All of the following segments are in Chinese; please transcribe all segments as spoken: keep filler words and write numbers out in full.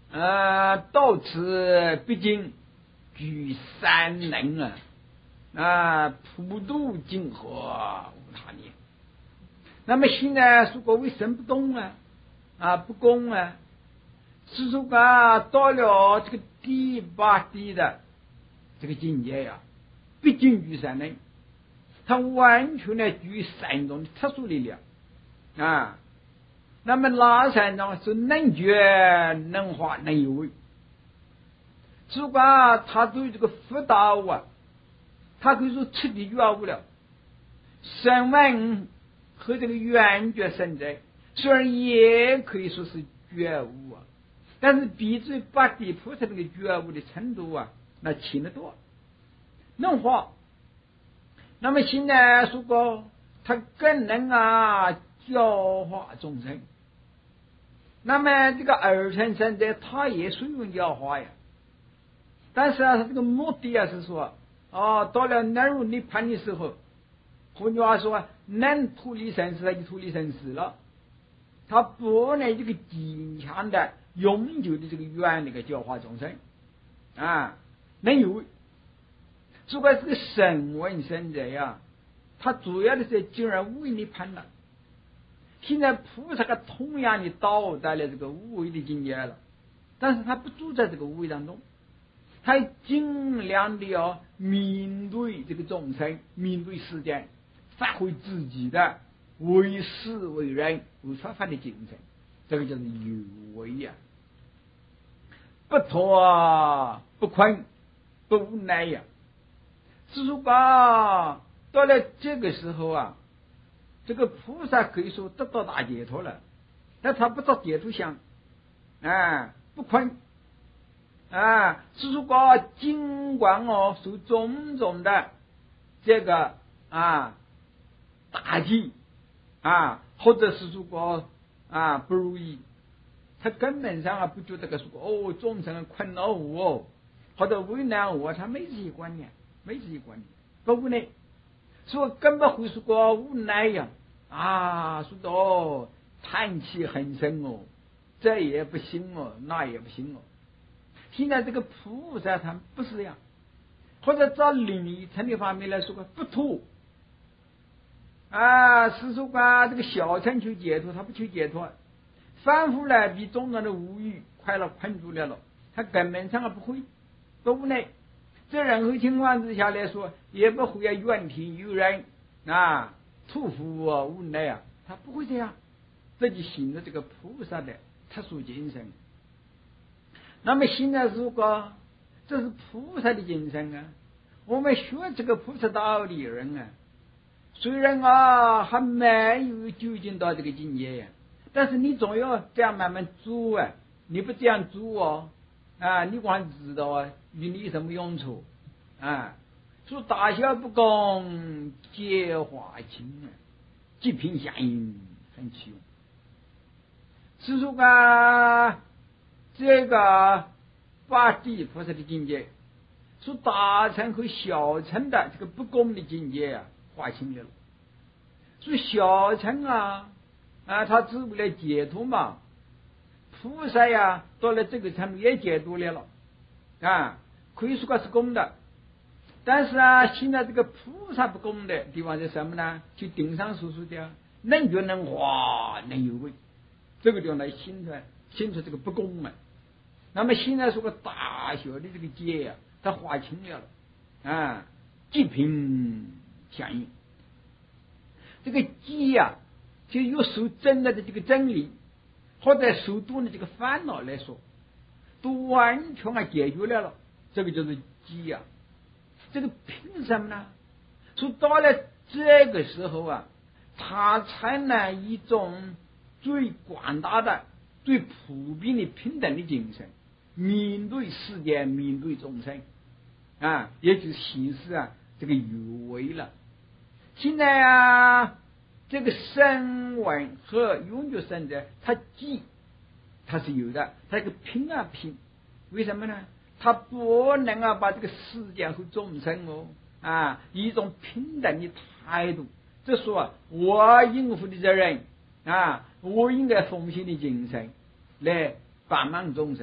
呃，到此毕竟居山人啊，啊，普渡金河无他念。那么现在如果为神不动啊，啊不公啊，是说啊到了这个第八地的这个境界呀、啊，毕竟居山人，他完全的居于山中的特殊力量啊。那么哪山呢？是能觉能化能有为。如果他对这个佛道啊，他可以说彻底觉悟了。声闻和这个缘觉生在，虽然也可以说是觉悟啊，但是比之八地菩萨这个觉悟的程度啊，那轻得多。能化，那么现在如果他更能啊教化众生。那么这个二乘生者他也属于教化呀，但是啊，他这个目的啊是说，哦，到了能入涅槃的时候，换句话说，能脱离生死，他就脱离生死了。他不能这个坚强的、永久的这个愿那个教化众生啊，能有。如果是个声闻生者呀，他主要的是进而无为涅槃了。现在菩萨他同样的到达了这个无为的境界了，但是他不住在这个无为当中，他尽量的要面对这个众生，面对世间，发挥自己的为事为人为法法的精神，这个就是有为呀、啊，不脱不困不无奈呀、啊。是说吧，到了这个时候啊，这个菩萨可以说得到大解脱了，但他不造解脱相啊，不困啊，是说吧，尽管哦受种种的这个啊打击啊，或者是说过啊不如意，他根本上啊不觉得个说哦众生困扰我哦，或者为难我，他没这些观念，没这些观念，不无奈，所以根本会说过无奈呀啊，说的哦叹气很深哦，这也不行哦，那也不行哦。现在这个菩萨他不是这样，或者照另一层的方面来说不脱啊，是说啊这个小乘求解脱，他不求解脱，反复来比中间的无欲快乐困住了了，他根本上不会不无奈。在任何情况之下来说，也不会要怨天尤人啊，屠夫啊无奈啊，他不会这样，这就显得这个菩萨的特殊精神。那么现在如果这是菩萨的精神啊，我们学这个菩萨道理的人啊，虽然啊还没有究竟到这个境界呀、啊，但是你总要这样慢慢做啊，你不这样做哦啊，你光知道啊与你有什么用处啊？说大小不公，皆化清啊，极品相应很其用。是说啊这个八地菩萨的境界，说大乘和小乘的这个不公的境界啊，划清了。所以小乘啊啊，他只为了解脱嘛，菩萨呀到了这个程度也解脱了了啊，可以说它是公的。但是啊，现在这个菩萨不公的地方是什么呢？就顶上所说的能觉能化能有为，这个地方来显出来显出这个不公嘛。那么现在说个大小的这个界呀、啊，它划清了了啊，极品相应。这个界呀、啊，就有受真的的这个真理，或者受多的这个烦恼来说，都完全啊解决了了。这个就是界呀、啊。这个凭什么呢？说到了这个时候啊，他才能一种最广大的、最普遍的平等的精神，面对世界，面对众生啊，也就显示啊这个有为了。现在啊，这个声闻和永久生者，他既他是有的，他这个拼啊拼，为什么呢？他不能啊把这个世界和众生哦啊以一种平等的态度，这说啊我应负的责任啊，我应该奉献的精神来帮忙众生，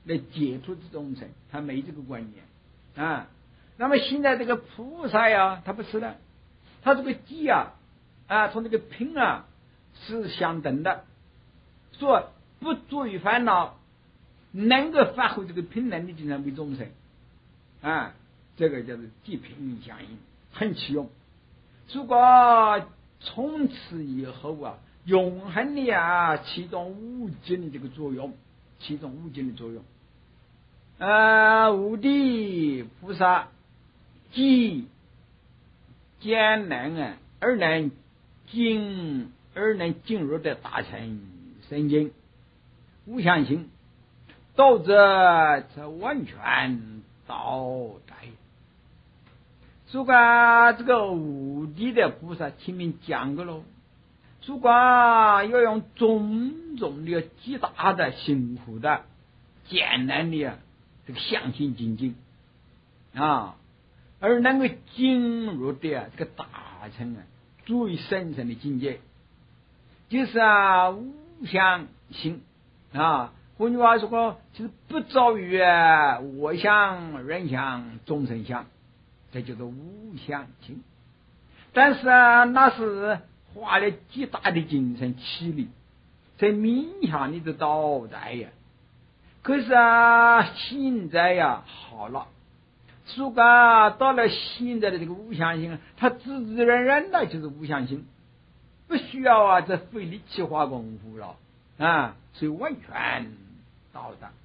来解脱众生，他没这个观念啊。那么现在这个菩萨呀，他不是了，他这个机啊啊，从这个品啊是相等的，说不作于烦恼，能够发挥这个品能力，经常为众生啊，这个叫做即品相应，很起用。如果从此以后啊，永恒的啊，起动无尽的这个作用，起动无尽的作用。啊，无地菩萨既艰难啊，而能进而能进入的大乘圣经无相性，道则则完全道代。如果这个无地的菩萨前面讲过喽，如果要用种种的极大的辛苦的艰难的啊这个相信精进啊，而能够进入的啊这个大乘啊最深深的境界，就是啊无相性啊。换句话说，就是不着于啊我相、人相、众生相，这叫做无相性。但是啊，那是花了极大的精神气力在冥想里的道在呀。可是啊，现在呀好了，如果到了现在的这个无相性，它自自然然的就是无相性，不需要啊这费力气花功夫了啊，所以完全到达。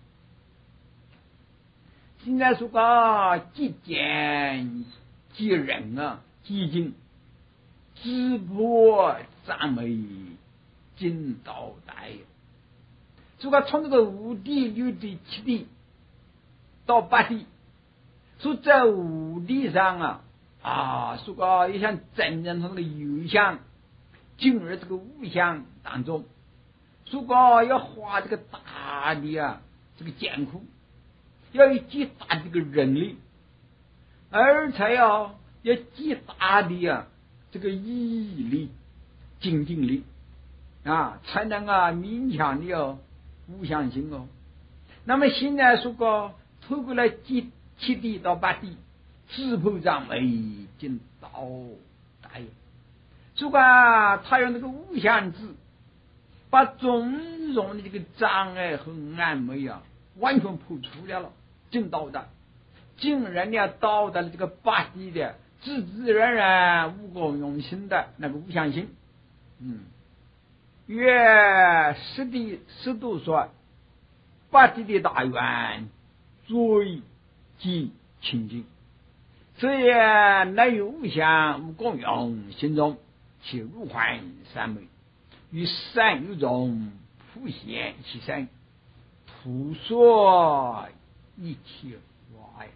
现在说个极简极人啊，极静直播赞美尽道代。如果从这个五地、六地、七地到八地，说在五地上啊啊，如果要想真正从这个有相进入这个无相当中，如果要花这个大的啊这个艰苦，要有极大的这个人力，而且要要极大的啊这个毅力、精进力啊，才能啊勉强的哦无相性哦。那么现在说过透过了七七地到八地，直播赞美尽道代。如果他用这个无相智，把种种的这个障碍和暗昧啊完全破除掉了，尽道的竟然要到达了这个八地的自自然然无功用心的那个无相性。嗯，约十地十度说，八地的大愿最极清净，所以乃有无相无功用心中，其入幻三昧，与善有种普现其身，普说一体外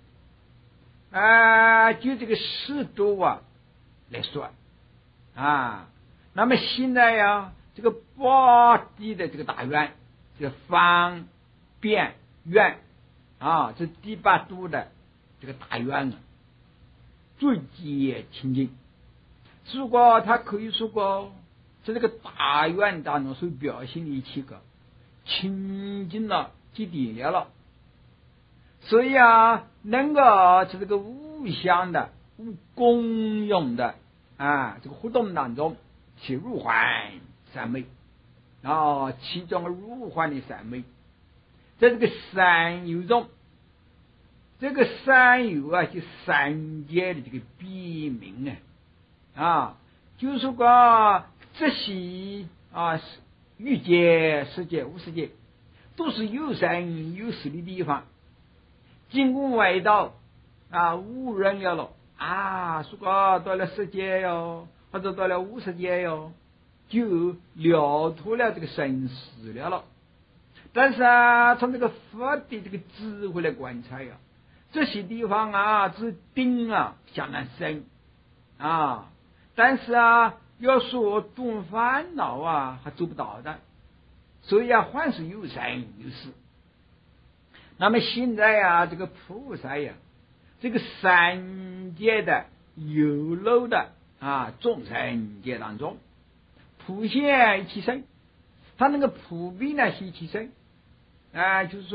啊，就这个十度啊来说啊。那么现在呀，这个八地的这个大愿，这个方便愿啊，这第八度的这个大愿啊，最极清净。如果他可以说过，在这个大愿当中所表现的一切个清净了、极点了，所以啊，能够在这个无相的、无功用的啊这个活动当中，其入幻三昧啊，其中入幻的三昧，在这个三有中，这个三有啊，就三界的这个别名啊。啊，就是说这些啊，欲界、世界、无世界，都是有生有死的地方。经过外道啊，无人了了啊，说个到了世界哟，或者到了无世界哟，就了脱了这个生死了了。但是啊，从这个佛的这个智慧来观察呀，这些地方啊，这定啊相当深啊。但是啊，要说动烦恼啊，还做不到的，所以啊，凡是有生有死。那么现在啊，这个菩萨呀，这个三界的有漏的啊众生界当中，普现一切身，他那个普遍呢是一切身啊，就是说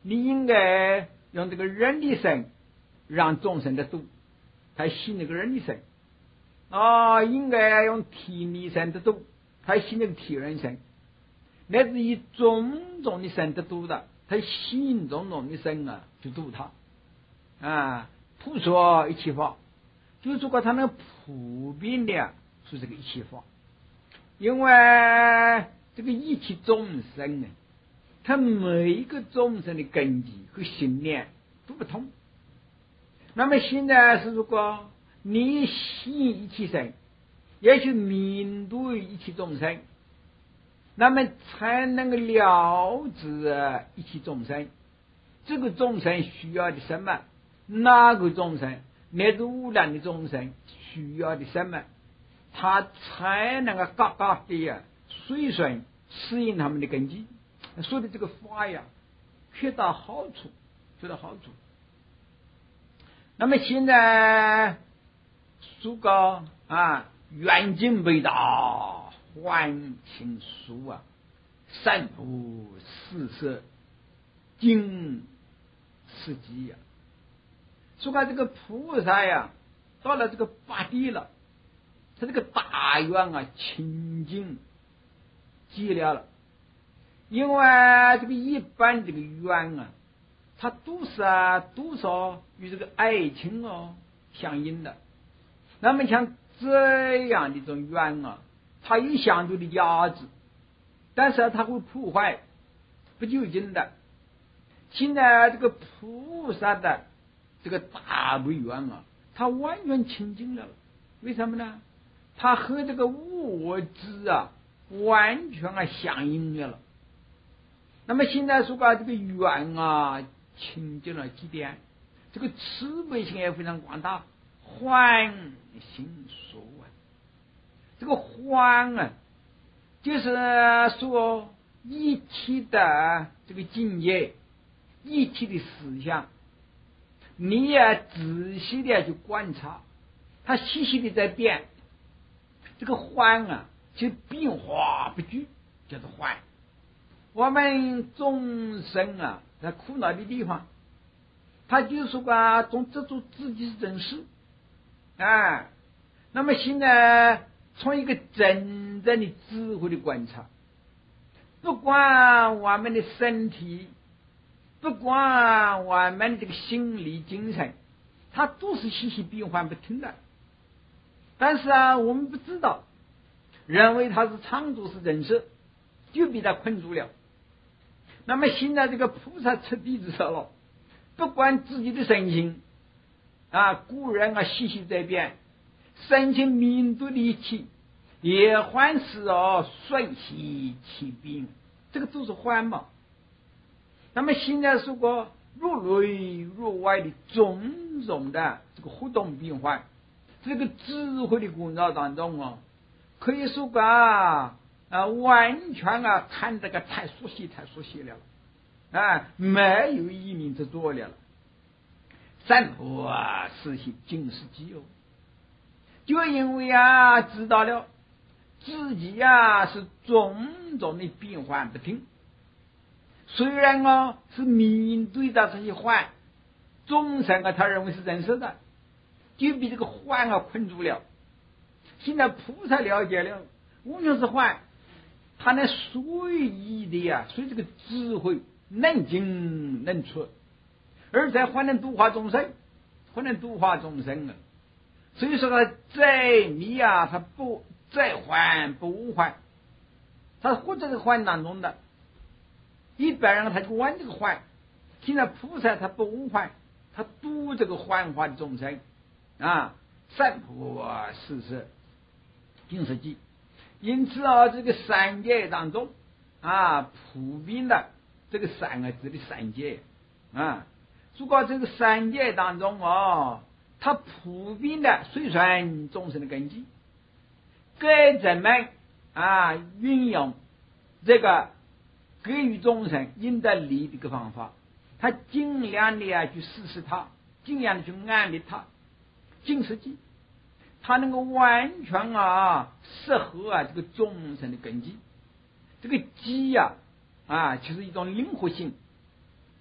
你应该用这个人的神让众生的度，才信那个人的神啊，应该用替你神的度，才信那个替人神，乃至于种种的神的度的，他信种种的神啊，去度他啊，普说一切法，就是说他能普遍的是这个一切法，因为这个一切众生呢，他每一个众生的根基和信念都不同。那么现在是如果你信一切神，也去面对一切众生，那么才能够了知一切众生，这个众生需要的什么，哪个众生乃至无量的众生需要的什么，他才能够嘎嘎的随顺适应他们的根基。说的这个法呀，缺到好处，缺到好处。那么现在书高啊，远近北大，欢情书啊，三不四色，经世纪呀。说到这个菩萨呀，到了这个八地了，他这个大愿啊，清净寂寥了。因为这个一般这个愿啊，它都是啊多少与这个爱情哦相应的。那么像这样的一种愿啊，它有相对的价值，但是它会破坏不究竟的。现在这个菩萨的这个大悲愿啊，它完全清净了。为什么呢？它和这个物质啊完全啊相应了。那么现在说把这个愿啊清净了几点，这个慈悲心也非常广大，欢心所啊，这个欢啊，就是说一体的这个境界，一体的思想，你也仔细的去观察，它细细的在变，这个欢啊，就变化不居，叫做欢。我们众生啊，在苦恼的地方，他就说啊，总执着自己是真实啊。那么现在从一个真正的智慧的观察，不管我们的身体，不管我们这个心理精神，它都是息息变幻不停的。但是啊，我们不知道，认为它是常住是真实，就被它困住了。那么现在这个菩萨彻底知道了，不管自己的身心啊，古人啊细细在变，身心面对的一切也还是哦瞬息其变，这个都是幻嘛。那么现在说过入内入外的种种的这个活动变化，这个智慧的工作当中啊，可以说啊啊，完全啊看这个太熟悉太熟悉了啊，没有一名之多了了。三不啊是些经世记哦，就因为啊知道了自己啊是种种的变幻不停，虽然啊是面对的这些幻，众生啊他认为是真实的，就被这个幻啊困住了。现在菩萨了解了，无论是幻，他能随意的呀，随这个智慧能进能出，而且还能度化众生，还能度化众生啊。所以说他在迷啊，他不在幻不无幻，他活在这个幻当中的。一般人他就玩这个幻，现在菩萨他不无幻，他度这个幻化的众生啊，三不啊四是经世记。因此啊，这个三界当中啊，普遍的这个三个字的三界啊，如果这个三界当中哦，它普遍的随顺众生的根基，该怎么啊运用这个给予众生应得利的一个方法，他尽量的啊去实施它，尽量的去安利它，经世记。它能够完全啊适合啊这个众生的根基，这个基呀 啊, 啊就是一种灵活性。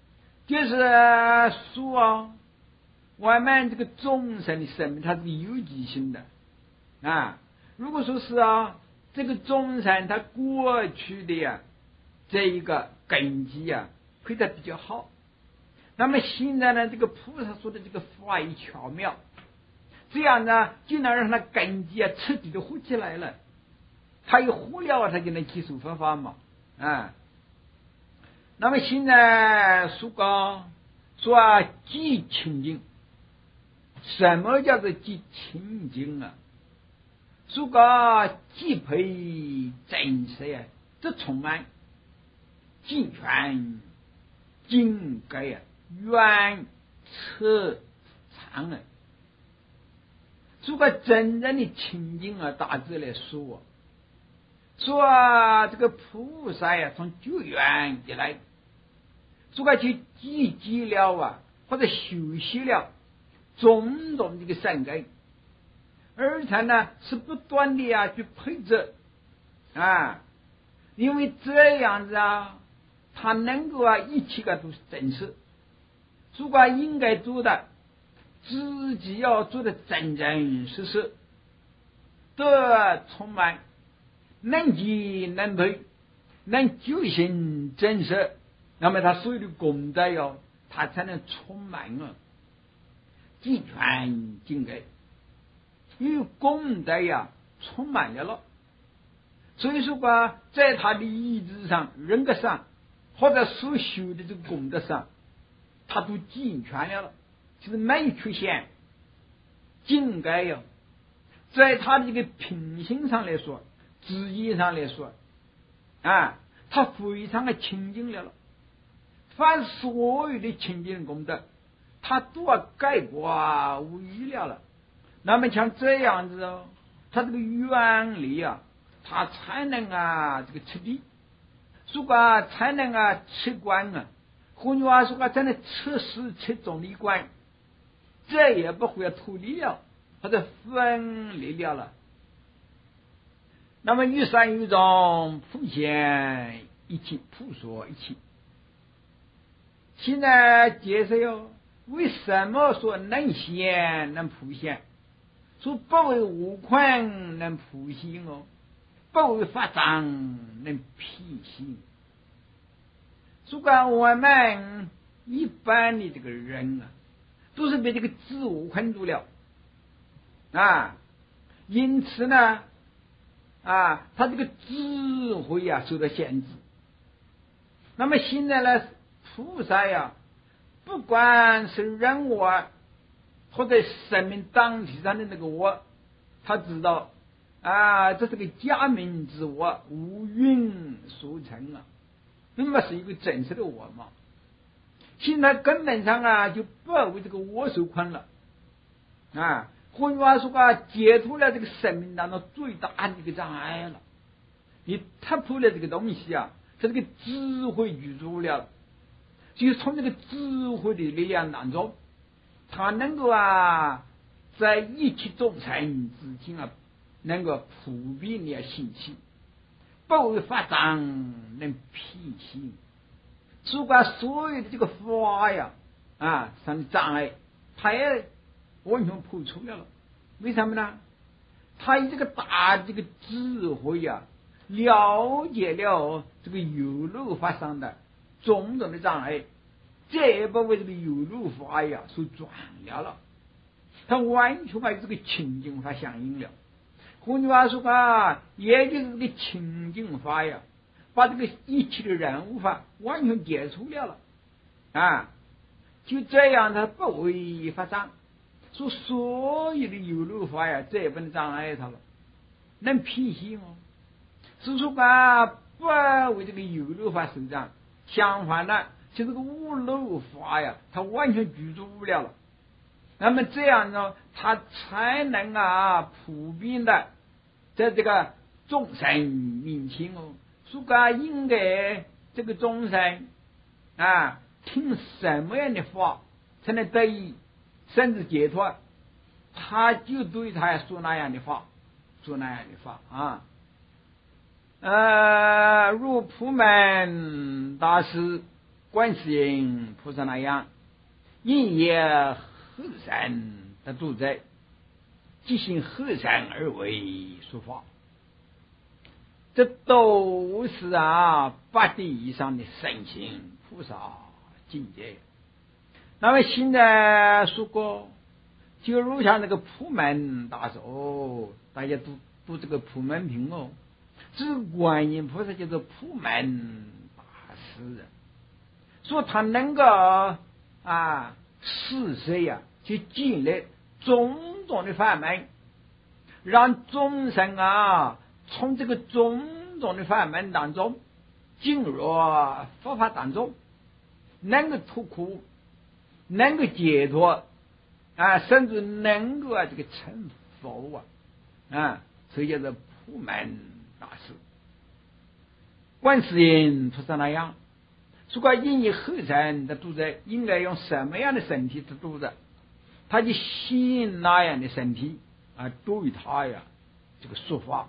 就是说啊，我们这个众生的生命它是有机性的啊。如果说是啊，这个众生他过去的呀、啊、这一个根基啊配得比较好，那么现在呢，这个菩萨说的这个法义巧妙，这样呢就能让他根基啊彻底的活起来了。他一活了，他就能接受佛法嘛啊。那么现在说讲说啊，即清净，什么叫做即清净啊？说讲即配真实呀，这充满尽全尽改呀，远彻长啊。说个真正的清净啊，大致来说，说啊这个菩萨呀，从久远以来，说个去积积了啊，或者修习了种种这个善根，而且呢是不断的啊去配置啊，因为这样子啊，他能够啊一切个都是真实，如果应该做的，自己要做的真真实实，的充满，能及能配，能究竟真实，那么他所有的功德哟，他才能充满啊，尽全尽改。因为功德呀充满了了，所以说吧，在他的意志上、人格上，或者所修的这个功德上，他都尽全了了，就是没有缺陷。尽改呀，在他的这个品性上来说，职业上来说啊，他非常的清净了了。凡所有的清净功德，他都要概括无余了了。那么像这样子哦，他这个原理啊，他才能啊这个彻底，如果才能啊彻观啊，换句话说啊，才能彻始彻终的观，这也不会脱离了或者分离了了。那么于善于中普现一起，普说一起。现在解释哟，为什么说能现能普现？说不为无困能普现哦，不为法障能辟现。说管我们一般的这个人啊，都是被这个自我困住了啊，因此呢啊，他这个智慧啊受到限制。那么现在呢，菩萨呀，不管是人我或者生命当体上的那个我，他知道啊，这是个假名之我，无云所成啊，那么是一个真实的我嘛。现在根本上啊，就不为这个我所困了啊。换句话说啊，解脱了这个生命当中最大的一个障碍了。你突破了这个东西啊，它这个智慧居住了，就从这个智慧的力量当中，它能够啊，在一切众生之间啊，能够普遍的兴起，不为法障能辟现。如果所有的这个法呀啊上的障碍，它也完全破除了了。为什么呢？他以这个大这个智慧呀、啊，了解了这个有漏法上的种种的障碍，这也不为这个有漏法呀所转了了，他完全把这个清净法相应了。换句话说啊，也就是这个清净法呀，把这个一切的人物法完全解除了了啊，就这样他不为法障。说所有的有漏法呀，这也不能障碍他了，能辟现哦。是说啊，不为这个有漏法受障，相反呢，就这个无漏法呀，它完全居住不了了。那么这样呢，他才能啊普遍的在这个众生面前哦，说啊应该这个众生啊听什么样的法才能得以甚至解脱，他就对他说那样的话，说那样的话啊。呃，如普门大师观世音菩萨那样，因也后善的主宰，即行后善而为说法，这都是啊八地以上的神行菩萨境界。那么现在说过，就如像那个普门大寿，大家读读这个普门品哦，这个观音菩萨叫做普门大师，说他能够啊使谁呀、啊、去经历种种的法门，让众生啊从这个种种的法门当中进入佛法当中，能够脱苦，能够解脱啊，甚至能够啊这个成佛啊啊，所以叫做普门大师。观世音菩萨那样，如果因以后善的主宰，应该用什么样的身体去主宰，他就吸引那样的身体啊，对他呀这个说法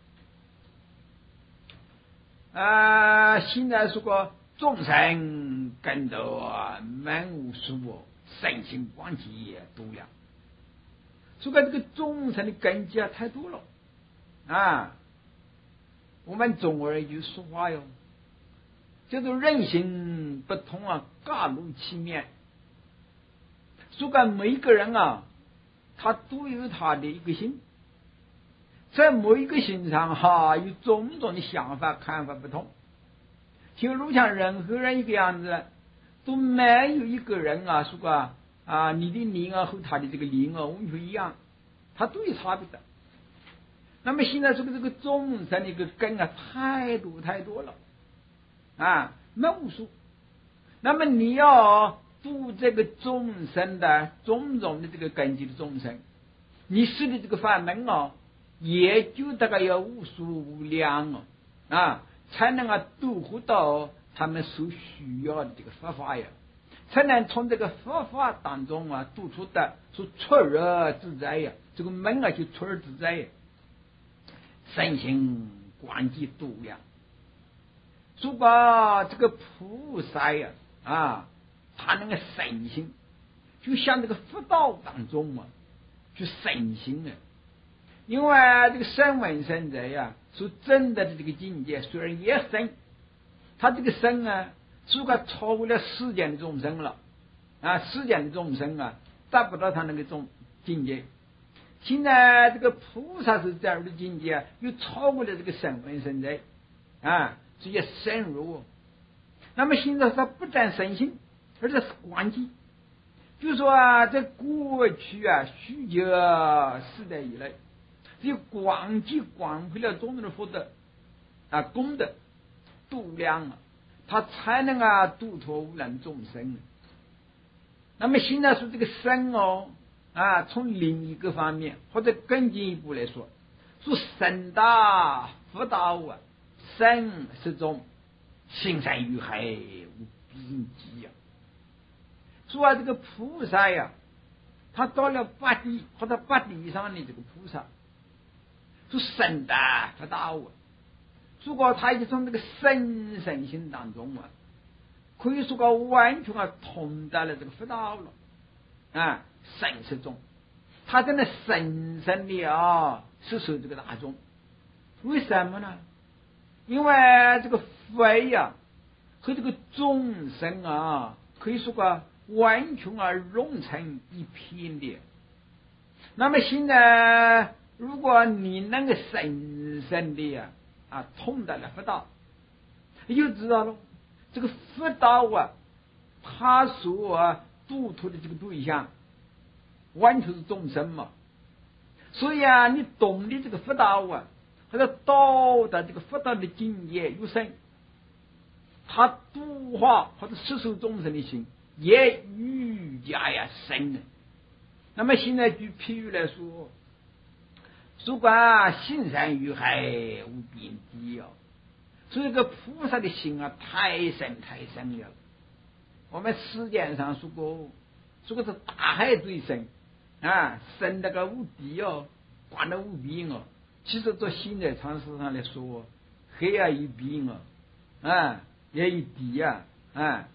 啊。现在说过众生更多满无数神性光体多了，说过这个众生的根基啊太多了啊。我们中国人有说话哟，叫做人心不同啊，各如其面。说过每一个人啊，他都有他的一个心，在每一个心上哈、啊，有种种的想法看法不同。就如像任何人一个样子，都没有一个人啊说过啊，你的灵啊和他的这个灵啊完全一样，他都有差别的。那么现在这个这个众生的一个根啊太多太多了啊，无数。那么你要度这个众生的种种的这个根基的众生，你施的这个法门哦，也就大概要无数无量哦啊，才能啊度化到他们所需要的这个佛法呀，才能从这个佛法当中啊度出的说出而自在呀，这个门啊就出而自在呀。神行观机度量，如果这个菩萨呀啊，他那个神行，就像这个佛道当中啊，去神行啊。因为这个声闻圣者呀，所证得的这个境界虽然也深，他这个身啊，如果超过了世间的众生了啊，世间的众生啊，达不到他那个种境界。现在这个菩萨是这样的境界啊，又超过了这个声闻圣者啊，所以深入。那么现在他不但身心，而且是观机。就说啊，在过去啊许久时代以来，只有广机广会了种种的福德啊功德度量啊，他才能啊度脱无量众生。那么现在说这个身哦啊，从另一个方面或者更进一步来说，说身大福道啊，身是种行善于海无边际啊。说啊，这个菩萨呀，他到了八地或者八地以上的这个菩萨，说身大福道啊。如果他就从这个身神性当中啊，可以说个完全啊通达了这个福道了啊。神是众，他真的深深的啊是受这个大众。为什么呢？因为这个佛呀和这个众生啊，可以说个完全啊融成一片的。那么现在如果你能够深深的呀啊通达了佛道，你就知道了这个佛道啊，他所啊度脱的这个对象完全是众生嘛。所以啊，你懂得这个佛道啊，或者到达这个佛道的境界有深，他度化或者摄受众生的心也愈加呀深了。那么现在就譬如来说，如果行善于海无边际哦，所以这个菩萨的心啊太深太深了。我们世界上说过，说过是大海最深啊，深那个无底哦，广的无边哦。其实从现在常识上来说，海啊有边哦，啊也有底啊啊。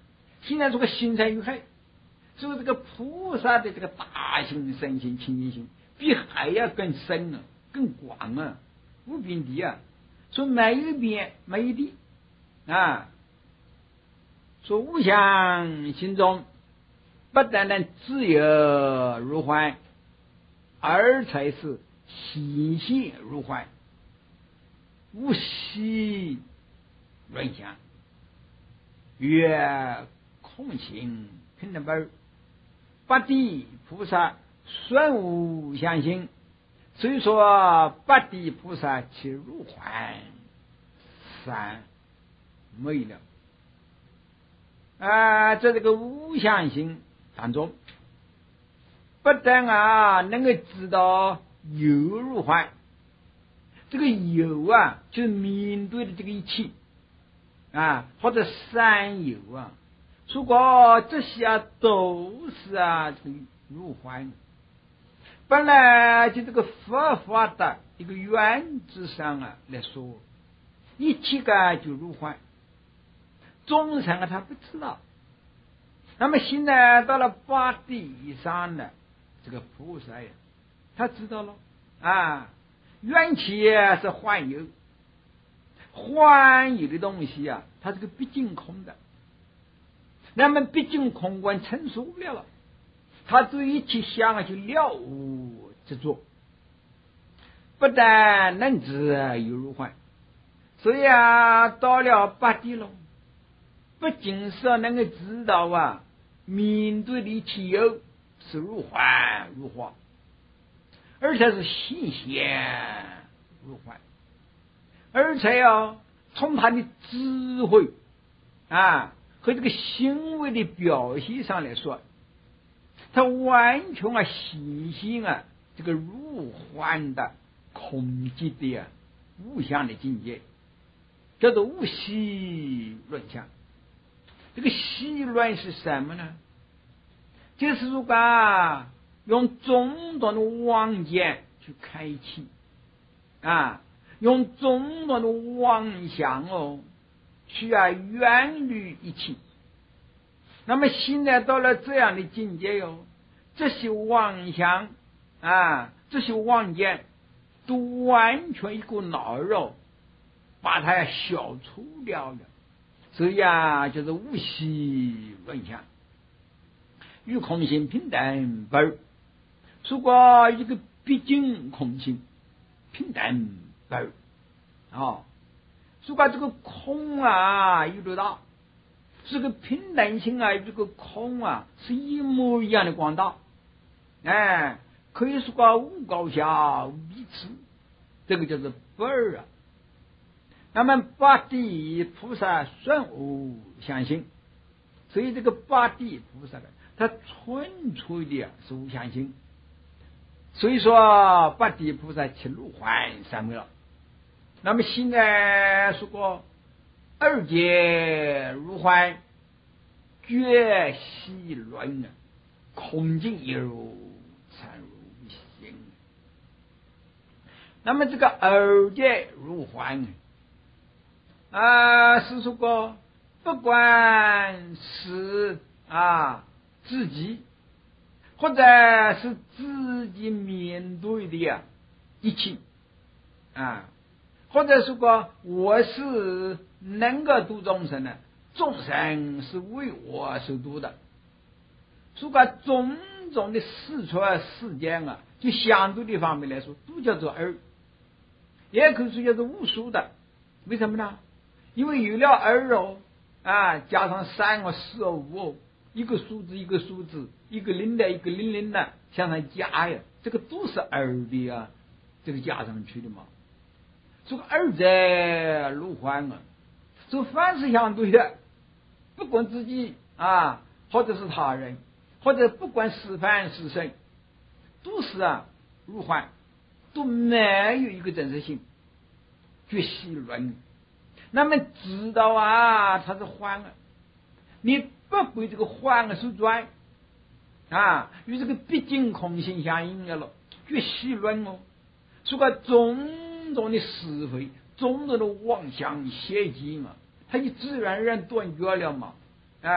现在这个心生于海，所以这个菩萨的这个大行深行清净心比海要更深啊，更广啊，无边地啊，说没有边没有地啊，说无相心中不单单自由如幻，而才是心性如幻，无息论相，曰空性平等本，八地菩萨虽无相心，所以说八地菩萨其如幻三没了啊，在这个无相心当中，不但啊能够知道有如幻，这个有啊就是面对的这个一切啊，或者三有啊，如果这些啊都是啊这个如幻，本来就这个佛法的一个原则上啊来说，一切个就如幻，众生啊他不知道。那么现在到了八地以上的这个菩萨呀，他知道了啊，缘起是幻有，幻有的东西啊，它是个毕竟空的。那么毕竟空观成熟不了了，他对一切相啊就了无执着，不但能知有如幻，所以啊到了八地了，不仅是能够知道啊面对的一切有是如幻如化，而且是心显如幻，而且要从他的智慧啊和这个行为的表现上来说，他完全啊显现啊这个如幻的空寂的啊无相的境界，叫做无息论相。这个息论是什么呢？就是如果啊用种种的妄见去开启啊，用种种的妄想哦去啊远离一切。那么现在到了这样的境界哟、哦，这些妄想啊，这些妄见都完全一股脑肉把它消除掉了。所以啊，就是无息论相，与空性平等本。如果一个毕竟空性平等本啊，如果这个空啊有多大，这个平等性啊，这个空啊是一模一样的广大，哎，可以说无高下无彼此，这个就是本儿啊。那么八地菩萨虽无相心，所以这个八地菩萨呢，他纯粹的是无相心，所以说八地菩萨其如幻三昧了。那么现在说过二界如幻，觉息论啊，空境一如参如心。那么这个二界如幻啊，是说过不管是啊自己，或者是自己面对的呀一切啊，或者说过我是能够度众生的，众生是为我所度的，如果种种的事出世间啊，就相对的方面来说，都叫做二，也可以说叫做无数的。为什么呢？因为有了二哦啊，加上三哦四哦五哦，一个数字一个数字，一个零的一个零零的向上加呀，这个都是二的啊，这个加上去的嘛。这个二者如幻啊，这凡是相对的，不管自己啊，或者是他人，或者不管是凡是圣，都是啊如幻，都没有一个真实性，觉息论。那么知道啊它是幻啊，你不归这个幻啊所转啊，与这个毕竟空性相应了，觉息论哦，说个种种的是非，种种的妄想邪见嘛，它就自然而然断绝了嘛，啊，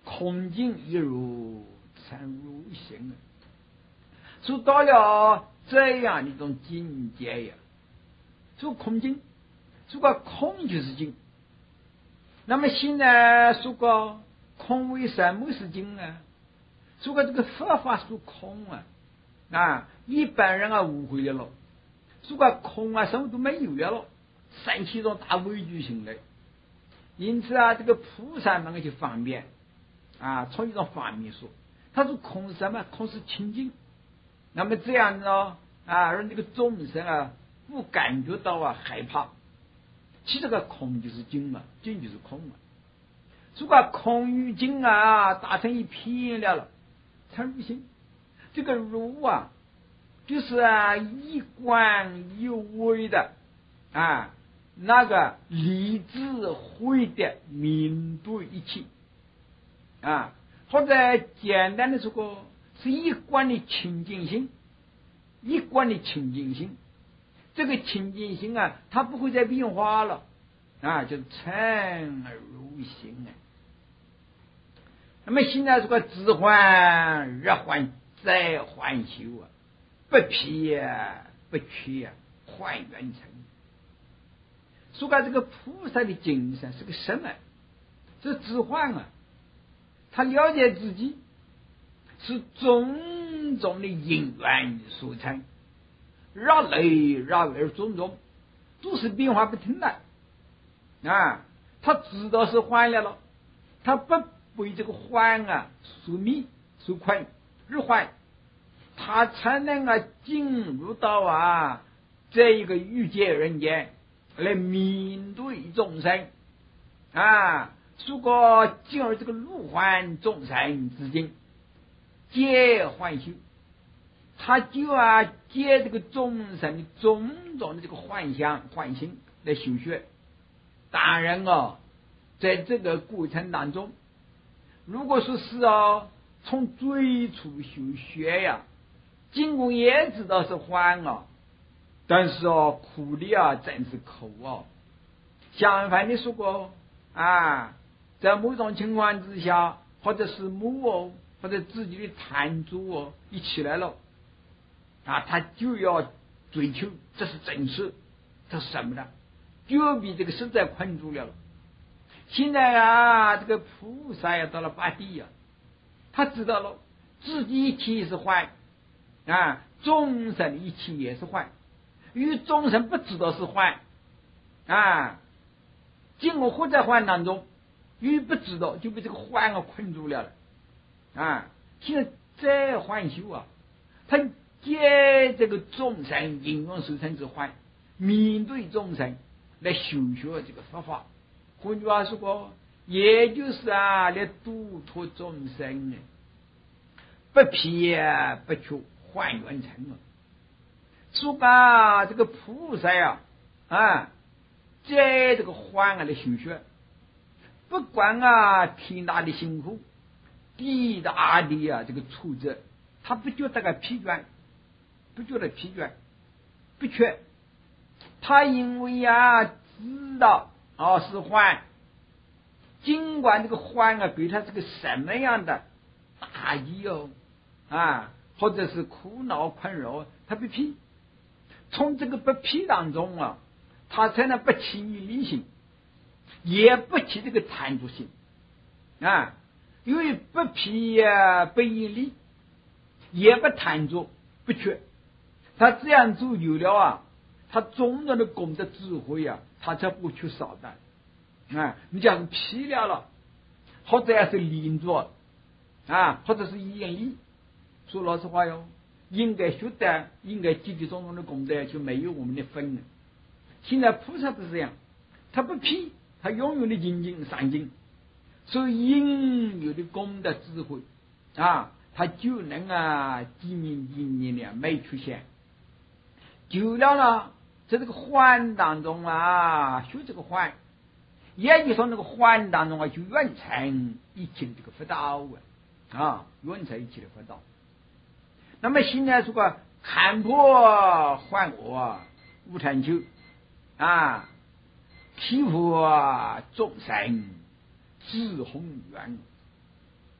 空境一如参入行啊，说到了这样的一种境界呀，说空境，说个空就是境。那么现在说个空为什么是境啊？说个这个佛法说空啊，啊，一般人啊误会了，说个空啊，什么都没有了，生起一种大畏惧心来。因此啊，这个菩萨们就方便啊，从一种方面说，他说空是什么？空是清净。那么这样呢啊，让这个众生啊不感觉到啊害怕。其实这个空就是净嘛，净就是空嘛。如果空与净啊打成一片了了，才入心。这个入啊，就是啊一观一微的啊，那个理智慧的面对一切啊，或者简单的说，是一观的清净心，一观的清净心。这个清净心啊，它不会再变化了啊，就诚而如心啊。那么现在这个自换、日换、再换修啊，不撇不缺啊，换圆成。说个这个菩萨的精神是个什么？这自换啊，他了解自己是种种的因缘所成。绕来绕来种种都是变化不停的啊！他知道是换了了，他不被这个换啊所迷所困日换，他才能啊进入到啊这一个欲界人间来面对众生啊。如果进入这个入幻众生之间，皆幻修。他就啊借这个众生的种种的这个幻想幻心来修学。当然哦，在这个过程当中，如果说是哦从最初修学呀，尽管也知道是幻哦，但是哦苦的啊真是苦哦。相反的说过啊，在某种情况之下，或者是某哦或者自己的贪著哦一起来了啊，他就要追求，这是真实，这是什么呢？就比这个实在困住了。现在啊，这个菩萨呀到了八地呀，他知道了自己一切是坏啊，众生一切也是坏，因为众生不知道是坏啊，经过活在幻当中，因为不知道就被这个幻啊困住了啊。现在再幻修啊，他借这个众生因缘所成之幻，面对众生来修学这个佛法。换句话说过，也就是啊来度脱众生呢，不撇不求换圆成啊。说把这个菩萨呀啊，在这个幻啊来修学，不管啊天大的辛苦，地大的啊这个挫折，他不觉得个疲倦。不觉得疲倦，不缺。他因为呀、啊、知道哦是幻，尽管这个幻啊给他是个什么样的打击哦啊，或者是苦恼困扰，他不批。从这个不批当中啊，他才能不起离心，也不起这个贪著心啊。因为不批呀、啊、不引离，也不贪著，不缺。他这样做有了啊，他种种的功德智慧啊，他才不缺少的啊。你假如批了了，或者是连着啊，或者是引力，说老实话哟，应该学的，应该积极种种的功德就没有我们的分了。现在菩萨不是这样，他不批，他永远的精进上进，所以应有的功德智慧啊，他就能啊几年几年的没出现。久了呢，在这个幻当中啊，学这个幻，也就是说那个幻当中啊，就圆成一切的这个佛道啊，啊，圆成一切的佛道。那么现在说个看破幻我无成就啊，体悟众生自宏远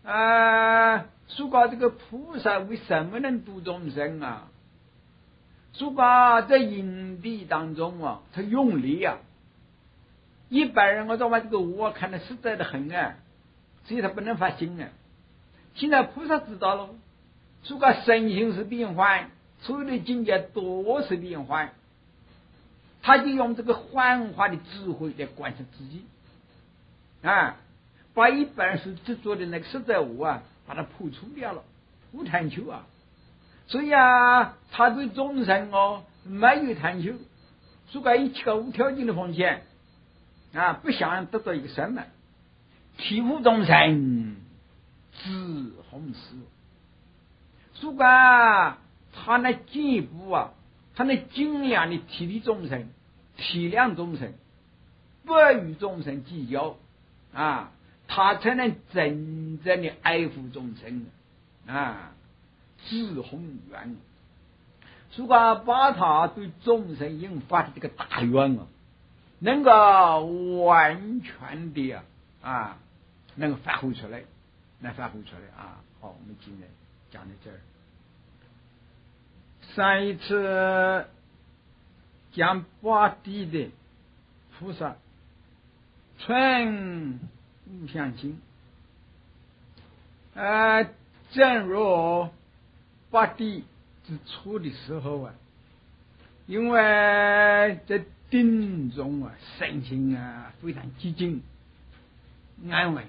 啊，说过这个菩萨为什么能度众生啊？说过在营地当中啊，他用力啊，一般人我知道把这个我看得实在的很啊，所以他不能发心啊。现在菩萨知道了，说过身心是变幻，所有的境界都是变幻，他就用这个幻化的智慧来观察自己啊，把一般人是执着的那个实在物啊，把它破除掉了，不贪求啊。所以啊，他对众生哦没有贪求，说过一切个无条件的奉献啊，不想得到一个什么，体悟众生知弘誓。说过他那进一步啊，他那尽量的体恤众生，体谅众生，不与众生计较啊，他才能真正的爱护众生啊，知宏愿。如果把他对众生引发的这个大愿啊，能够完全的啊啊，能够发挥出来，能发挥出来啊。好，我们今天讲到这儿。上一次讲八地的菩萨纯无相心，呃，正如八地之初的时候啊，因为在定中啊，身心啊非常寂静安稳，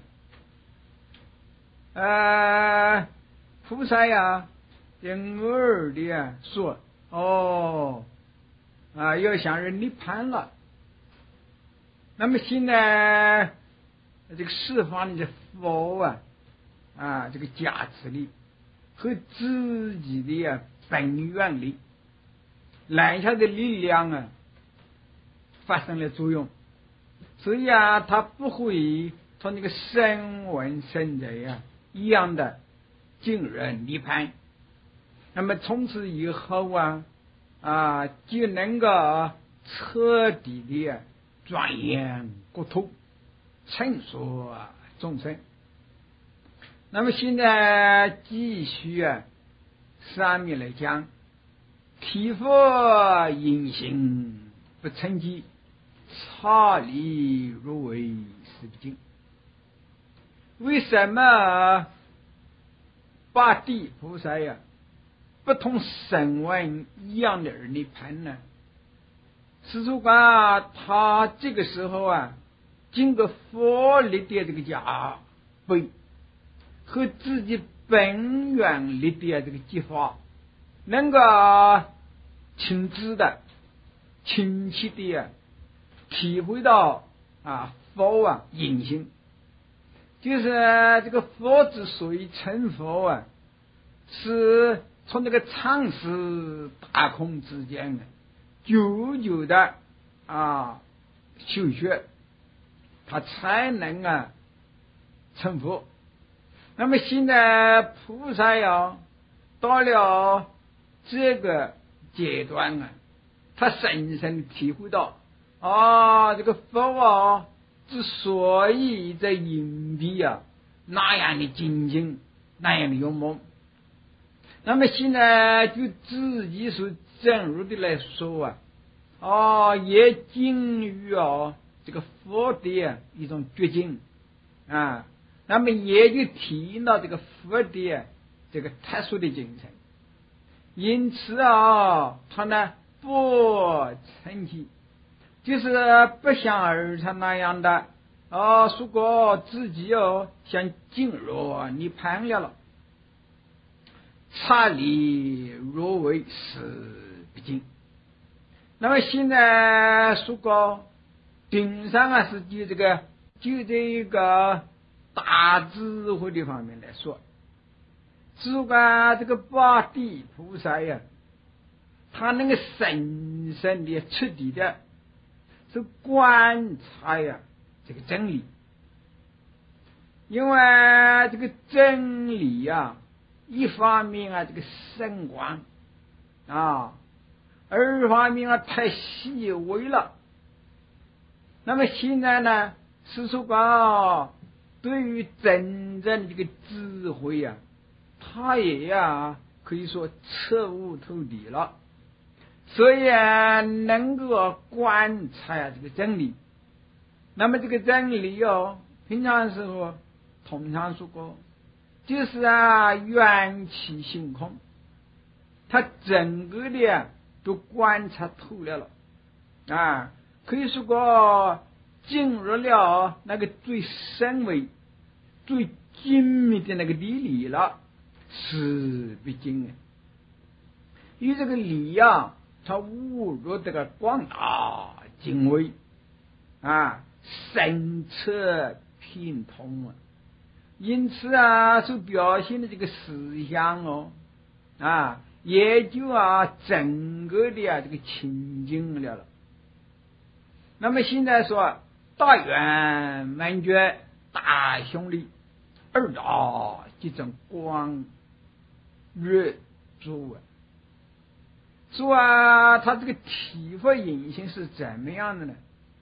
呃，菩萨呀，也偶尔的啊说，哦，啊，要向人涅槃了。那么现在这个释放的佛啊，啊，这个加持力和自己的啊本愿力，揽下的力量啊，发生了作用，所以啊，他不会从那个声闻圣者呀一样的进入涅槃。那么从此以后啊，啊，就能够彻底的庄严国土，称说众生。那么现在继续啊，上面来讲，体佛隐形不成机，差离入为是不净。为什么八地菩萨呀不同声闻一样的而涅槃呢？是说啊，他这个时候啊，经过佛力的这个加倍和自己本愿力的这个激发，能够亲自的、亲切的体会到啊佛啊隐性，就是这个佛之所以成佛啊，是从这个常识大空之间呢，久久的啊修学，他才能啊成佛。那么现在菩萨呀，到了这个阶段啊，他深深体会到啊，这个佛啊之所以在营地啊那样的精进，那样的勇猛，那么现在就自己所正入的来说啊，哦，也精于啊这个佛的啊一种觉境啊，那么也就体验到这个佛的啊这个特殊的精神，因此啊，他呢不称其，就是不像儿他那样的啊，如果自己哦想进入涅槃了了，差离若为是不净。那么现在说过顶上啊是就这个就这一个大智慧的方面来说，如果这个八地菩萨呀，他能够深深的彻底的是观察呀这个真理，因为这个真理呀，一方面啊这个深广啊，二方面啊太细微了。那么现在呢是说啊， 对于真正的这个智慧呀、啊，他也呀可以说彻悟透底了，所以啊能够观察呀这个真理。那么这个真理哦，平常时候通常说过，就是啊缘起性空，他整个的啊都观察透了了啊，可以说过进入了那个最深微、最精密的那个理理了，是毕竟啊，因为这个理啊，它悟入这个广大精微啊，深彻品通啊，因此啊，所表现的这个思想哦啊，也就啊整个的啊这个清净了了。那么现在说大圆满觉大雄力二大这种光热珠啊，说啊他这个体会隐性是怎么样的呢？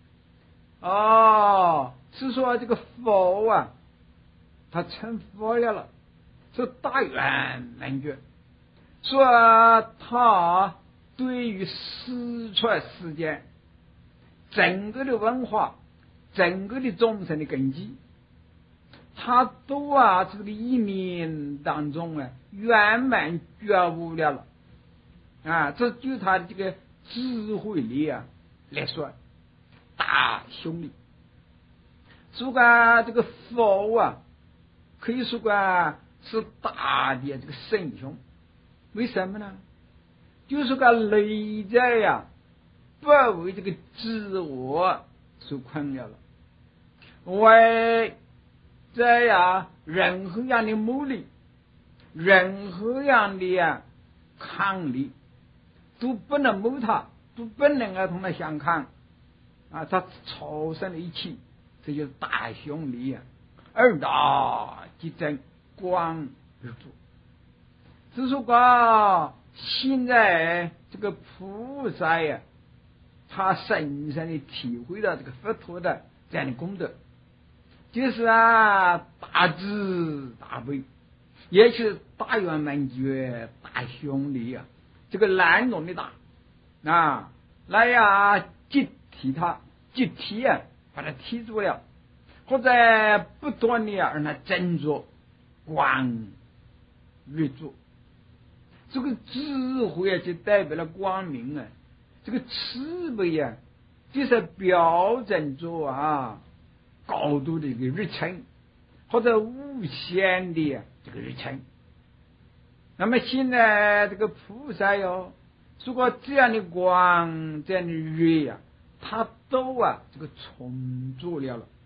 哦，是说这个佛啊他成佛了了，是大圆满觉，说他对于四川世界整个的文化，整个的众生的根基，他都啊这个一念当中啊圆满觉悟了了啊，这就他的这个智慧力啊来说大雄力。说个这个佛啊，可以说个是大的这个圣雄，为什么呢？就是个内在呀、啊，不为这个自我所困了了，为在呀任何样的目的，任何样的呀抗力都不能谋他，都不能啊同他相抗啊，他超生了一切，这就是大雄力啊，二大即真光日主。只是说现在这个菩萨呀，他深深的体会到这个佛陀的这样的功德，就是啊大慈大悲，也是大圆满觉大雄力啊，这个难容的大啊，来呀接替他，接替啊把他提住了，或者不断的让他振作光日主。这个智慧啊，就代表了光明啊；这个慈悲啊，就是表征着啊高度的一个热忱，或者无限的、啊、这个热忱。那么现在这个菩萨哟，如果这样的光、这样的热呀、啊，它都啊这个充足了了。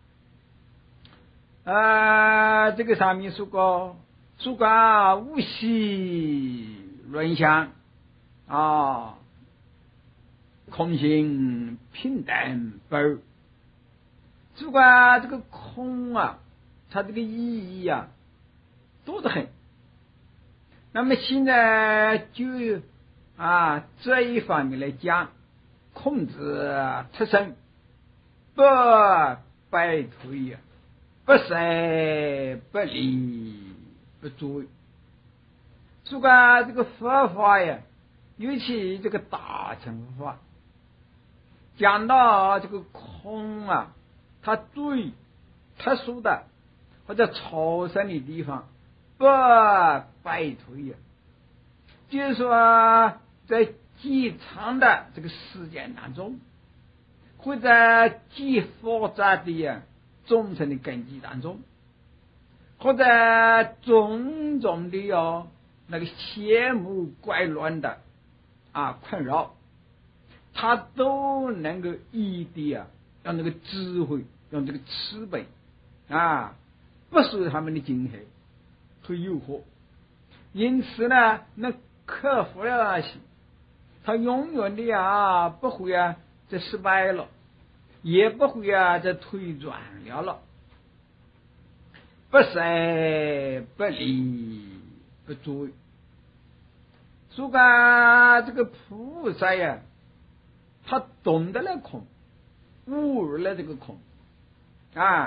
啊，这个上面说过。说个无息论相啊，空性平等不二。说个这个空啊，它这个意义啊多得很。那么现在就啊这一方面来讲，空之特生，不败退呀，不生不离。不作为，说个这个佛法呀，尤其这个大乘佛法，讲到这个空啊，它最特殊的或者超生的地方，不败退呀，就是说在极长的这个时间当中，或者极复杂的呀众生的根基当中。或者种种的哟，那个邪魔怪乱的啊困扰，他都能够一的啊，用那个智慧，用这个慈悲啊，不受他们的惊吓和诱惑，因此呢，那克服了那些，他永远的啊不会啊再失败了，也不会啊再退转了了。不生不离不作为，说个这个菩萨呀，他懂得了空，悟入了这个空啊，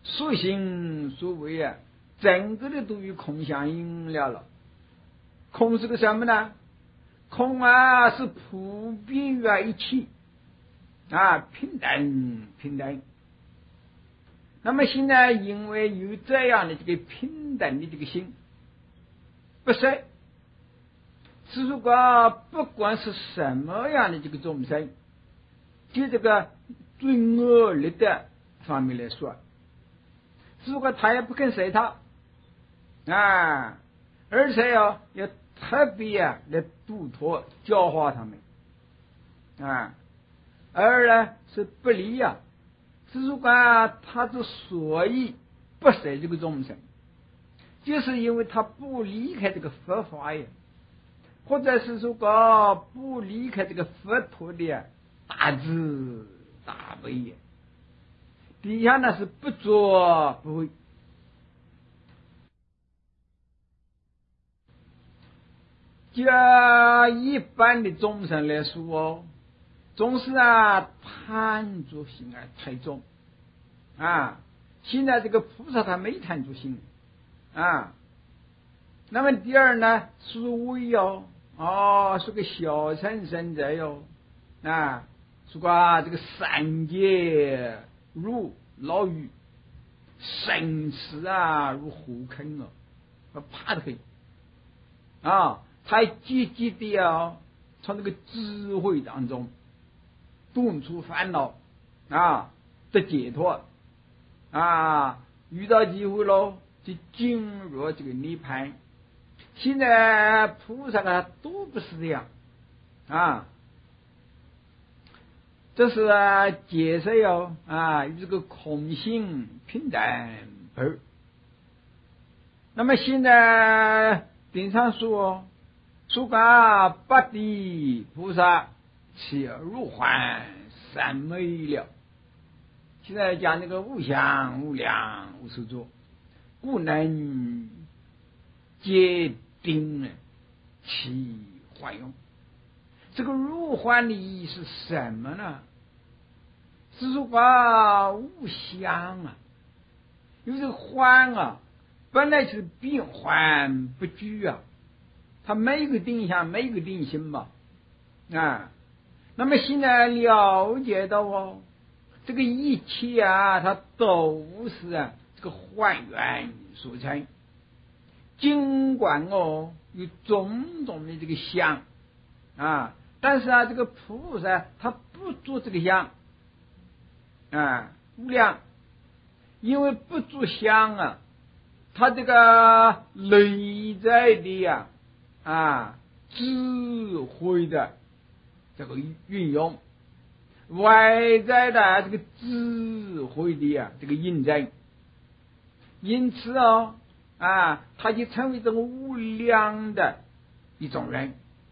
所行所为啊，整个的都与空相应了了。空是个什么呢？空啊，是普遍于啊一起啊，平等平等。那么现在因为有这样的这个平等的这个心，不是，是如果不管是什么样的这个众生，就这个最恶劣的方面来说，如果他也不肯随他啊，而且要要特别啊来督托教化他们啊，而呢是不离啊，是如果他之所以不随这个众生，就是因为他不离开这个佛法呀，或者是说个不离开这个佛陀的大智大悲呀。底下呢是不做不会。就一般的众生来说哦，总是啊贪着心啊太重啊。现在这个菩萨他没贪着心啊。那么第二呢，是为哟哦，是个小乘生者哟啊，是个这个三界如牢狱，生死啊如火坑哦，怕得很啊。他积极的哦，从这个智慧当中顿出烦恼啊，得解脱啊，遇到机会喽就进入这个涅槃。现在菩萨啊都不是这样啊，这是啊解释哟啊与这个空性平等而。那么现在顶上说说个八地菩萨其入幻三昧了。现在讲那个无相无量无所作，故能界定其幻用。这个入幻的意义是什么呢？是说个无相啊，因为这个幻啊本来是变幻不居啊，它没有个定向，没有个定心嘛啊。那么现在了解到哦，这个一切啊，它都是啊这个幻缘所成。尽管哦有种种的这个相啊，但是啊这个菩萨他不做这个相啊，无量，因为不做相啊，他这个内在的呀啊智慧的这个运用，外在的这个智慧的呀这个印证，因此哦啊，他就成为这个无量的一种人。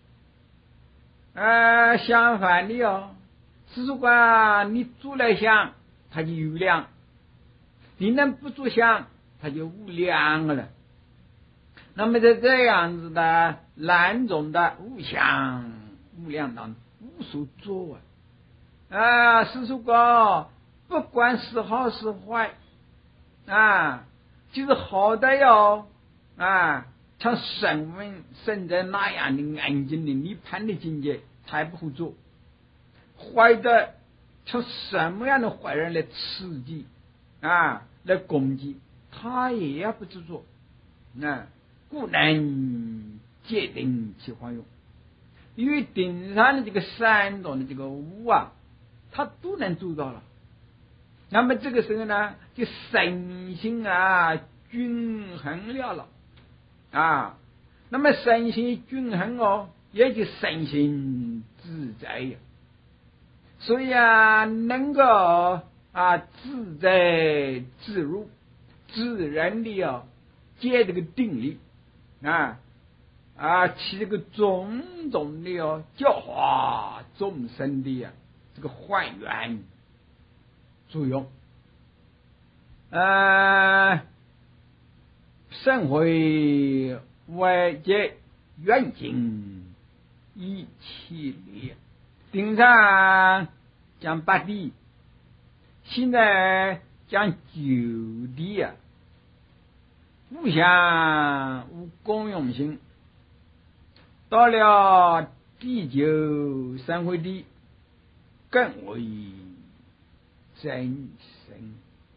呃，相反的哦，是如果你做了相，他就有量；你能不做相，他就无量了。那么在这样子的两种的无相无量当中，无所作啊，啊，是如果不管是好是坏啊，就是好的哟啊，像声闻圣者那样的安静的涅槃的境界才不会做，坏的像什么样的坏人来刺激啊，来攻击，他也要不去做啊，故能界定其幻用。因为顶上的这个三种的这个无啊，他都能做到了。那么这个时候呢，就身心啊均衡了了啊。那么身心均衡哦，也就身心自在呀。所以啊，能够啊自在自如，自然的啊借这个定力啊啊起这个种种的哦教化众生的呀、啊、这个幻缘作用。呃，圣会外界愿境一气力，顶上讲八地，现在讲就地啊，无相无功用性，到了第九三回地更为真神，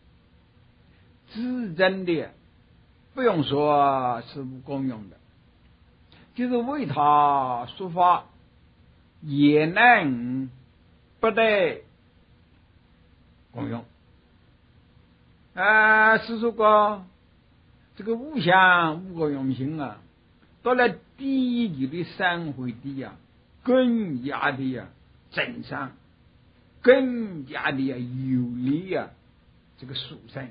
自真的不用说是无功用的，就是为他说法也能不得功用啊，是说过这个无相无功用性啊，到了第九的三回地啊，更加的呀正常，更加的呀有利啊这个殊胜。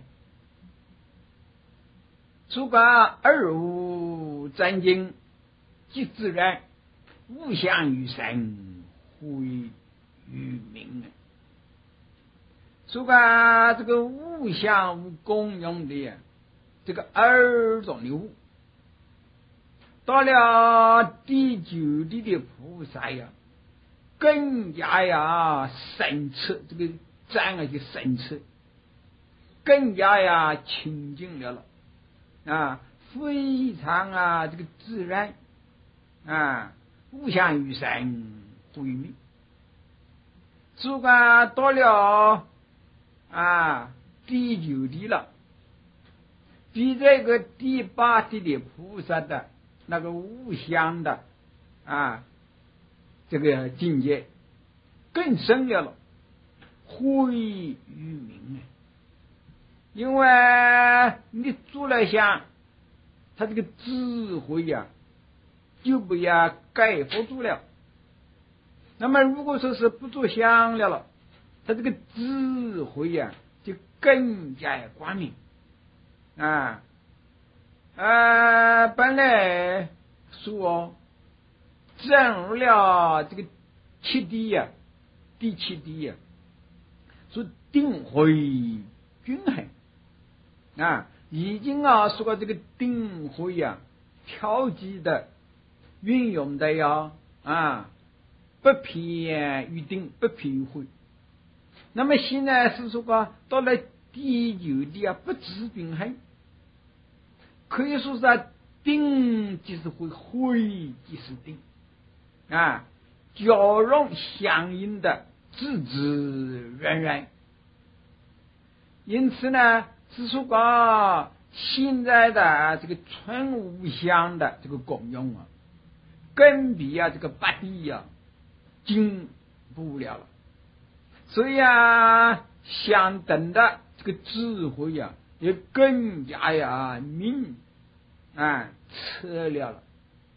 诸葛二无真经即自然，无相于神，乎于民啊。诸葛这个无相无功用的这个二种的物，到了第九地的菩萨呀，更加呀深切，这个占啊就深切，更加呀清净了了啊，非常啊这个自然啊，无相于神，乎于民。诸葛到了啊第九地了，比这个第八地的菩萨的那个无相的啊这个境界更深了了，乎于民啊。因为你做了想，他这个智慧呀、啊、就不要盖覆住了。那么如果说是不做想了了，他这个智慧呀、啊、就更加光明啊啊！本来说正入了这个七地呀、啊，第七地呀、啊，说定慧均衡啊，已经啊说过这个定慧呀、啊，调剂的运用的呀啊，不偏于定，不偏于慧。那么现在是说过到了第九地啊，不知平衡，可以说是、啊、定即是慧，慧即是定啊，交融相应的自自然然。因此呢，是说过现在的这个纯无相的这个功用啊，更比啊这个八地啊进步了了。所以啊，相等的这个智慧呀、啊，也更加呀明啊彻了了。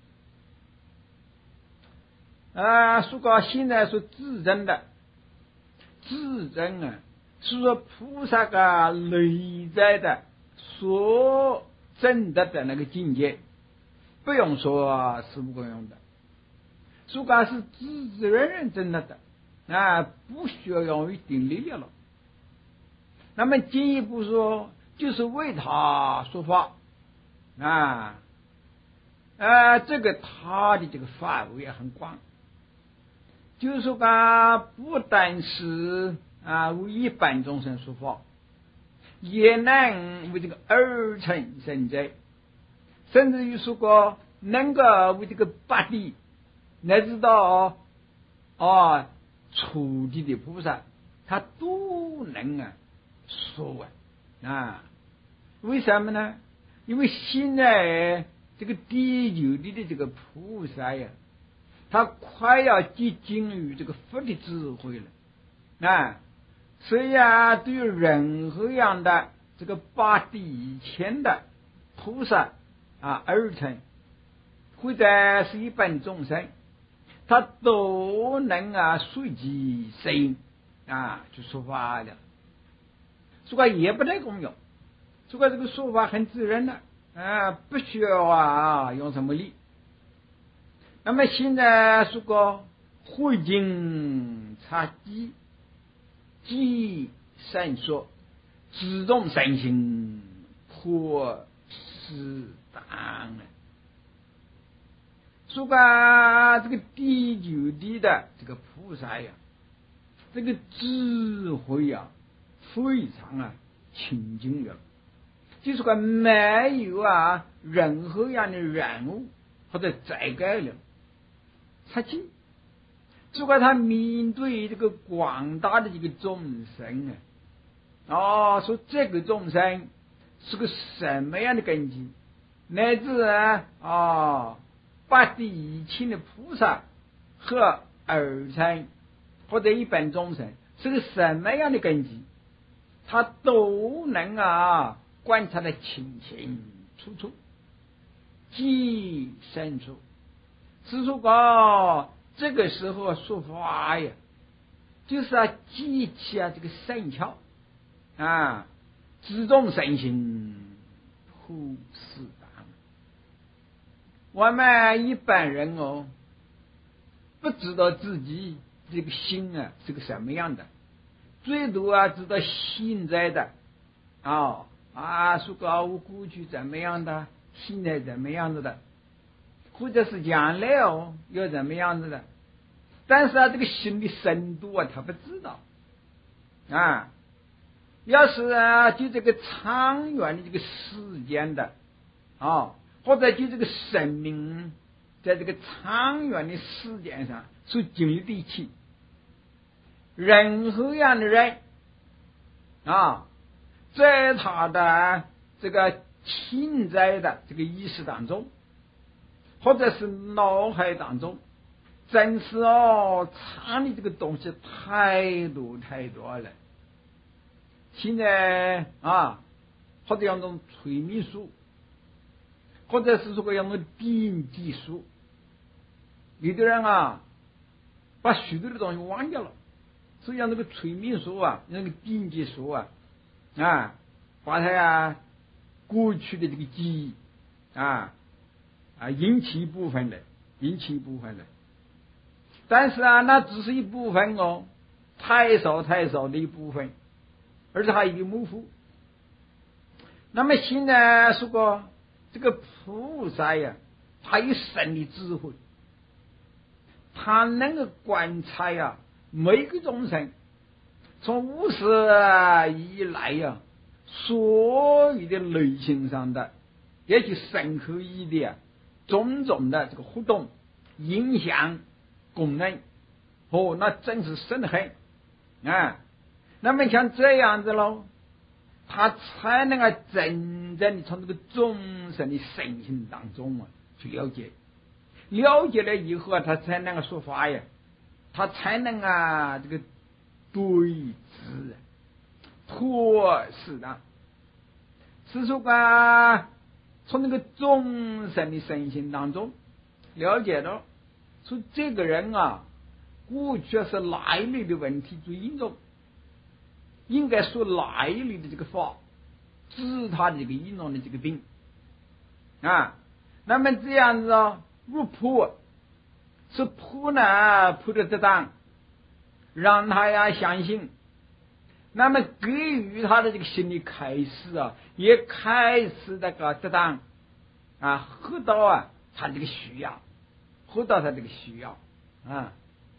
啊，说过现在说自证的，自证啊，是说菩萨个内在的所证得的那个境界，不用说是无功用的，说过是自自然然证得的。啊，不需要用于定力了。那么进一步说，就是为他说法啊，啊，这个他的这个范围也很广，就是说啊，不单是啊为一般众生说法，也能为这个二乘圣者，甚至于说过能够为这个八地，乃至到啊。初地的菩萨，他都能啊说啊啊，为什么呢？因为现在这个第九地的这个菩萨呀，他快要接近于这个佛的智慧了啊，所以啊，对于任何样的这个八地以前的菩萨啊二乘，或者是一般众生，他都能啊随机适应啊就说法了，说法也不太功用，说法这个说法很自然的啊，不需要啊用什么力。那么现在说过慧经察机，机善说，自动善行，破适当。说吧，这个第九地的这个菩萨呀，这个智慧呀，非常啊清净了，就是说没有啊任何样的任务或者灾改了，他进。如果他面对这个广大的这个众生啊，哦，说这个众生是个什么样的根基，乃至啊，哦，八地一切的菩萨和二乘或者一般众生是个什么样的根基，他都能啊观察的清清楚楚，极深处。是说过这个时候说法呀，就是啊激起啊这个圣窍啊，自动神行普世大。我们一般人哦，不知道自己这个心啊是个什么样的，最多啊知道现在的啊啊，说过我过去怎么样的，现在怎么样子的，或者是将来哦要怎么样子的，但是啊这个心的深度啊他不知道啊。要是啊就这个长远的这个时间的啊，或者就这个生命在这个长远的时间上所经历的一切，任何样的人啊，在他的这个潜在的这个意识当中，或者是脑海当中，真是哦藏的这个东西太多太多了。现在啊，或者用种催眠术，或者是说个用种点击术，有的人啊把许多的东西忘掉了，所以像那个催眠术啊，那个点击术啊啊，把他呀过去的这个记忆啊啊引起一部分的，引起一部分的，但是啊那只是一部分哦，太少太少的一部分，而且还有一个模糊。那么现在说过这个菩萨呀，他有神的智慧，他能够观察呀每个众生从无始以来呀所有的内心上的也就深刻意义的呀种种的这个互动影响功能，哦，那真是深得很啊。那么像这样子喽，他才能够真正的从这个众生的身心当中啊去了解，了解了以后啊，他才能够说法呀，他才能啊这个对治妥适的，是说啊从那个众生的身心当中了解到，说这个人啊过去是哪一类的问题最严重，应该说哪一类的这个法治他的这个严重的这个病啊。那么这样子啊，如破是破呢破的得当，让他呀相信，那么给予他的这个心理开始啊，也开始那个得当啊，合到啊他这个需要，合到他这个需要啊。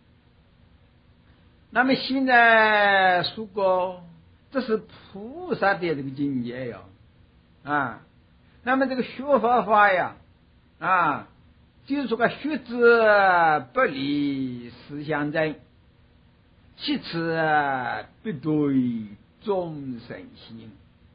那么现在说过这是菩萨的这个境界呀啊，那么这个学佛法呀啊，就是说个学之不离思想真，其次不对众生心。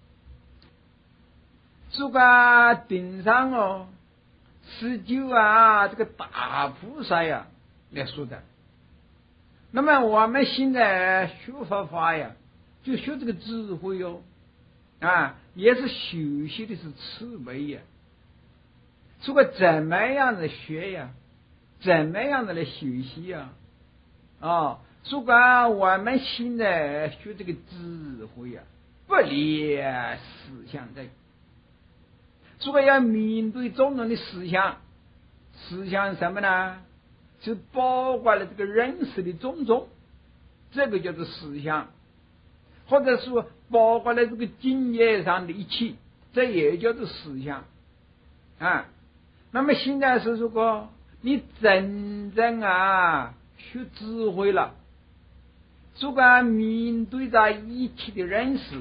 这个顶上哦是就啊这个大菩萨呀来说的。那么我们现在学佛法呀，就学这个智慧哟啊，也是学习的是慈悲呀。这个怎么样的学呀，怎么样的来学习呀啊？如果我们现在学这个智慧呀，不离思想真，如果要面对种种的思想，思想什么呢？就包括了这个认识的种种，这个叫做思想，或者说包括了这个经验上的一切，这也叫做思想啊。那么现在是如果你真正啊学智慧了，如果面对着一切的认识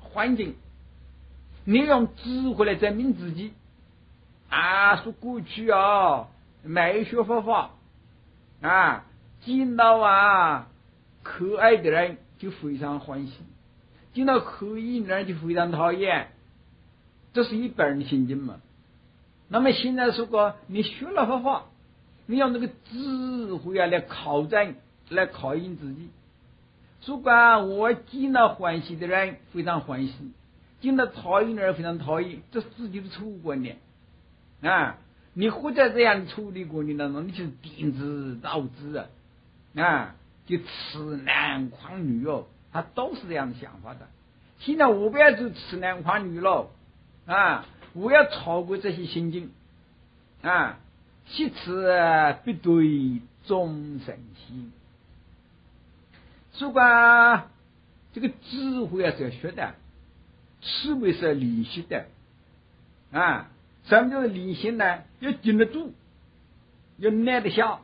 环境，你用智慧来证明自己啊！说过去啊，没学佛法啊，见到啊可爱的人就非常欢喜，见到可疑的人就非常讨厌，这是一般人的心境嘛。那么现在如果你学了佛法，你用这个智慧啊来考证，来考验自己。如果我见到欢喜的人非常欢喜，见到讨厌的人非常讨厌，这是自己的错误观念啊！你活在这样的处理观念当中，你就是颠子倒置啊！啊，就痴男狂女哦，他都是这样的想法的。现在我不要做痴男狂女了啊！我要超过这些心境啊！惜此必对众生心。如果这个智慧啊是要学的，智慧是要练习的啊。什么叫做练习呢？要经得住，要耐得下。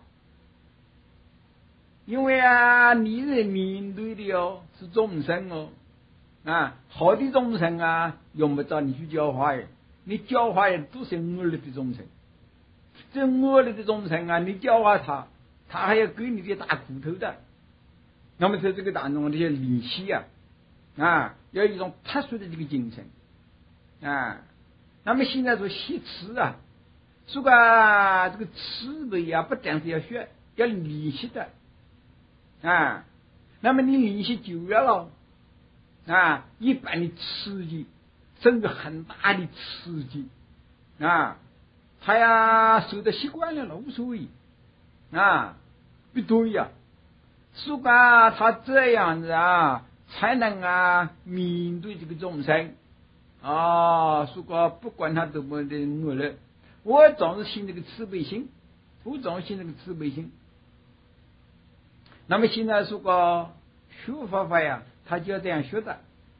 因为啊，你是面对的哦，是众生哦啊，好的众生啊，用不着你去教化的，你教化的都是恶劣的众生。这恶劣的众生啊，你教化他，他还要给你的打骨头的。那么在这个当中，这些练习啊，啊，要有一种特殊的这个精神啊。那么现在说习慈啊，说个这个慈悲啊，不但是要学，要练习的啊。那么你练习久了啊，一般的刺激，甚至很大的刺激啊，他呀受的习惯了了，无所谓啊，不对呀。如果他这样子啊，才能啊面对这个众生啊。如果不管他多么的恶劣，我总是信这个慈悲心，我总是信这个慈悲心。那么现在如果学佛法呀，他就要这样学的。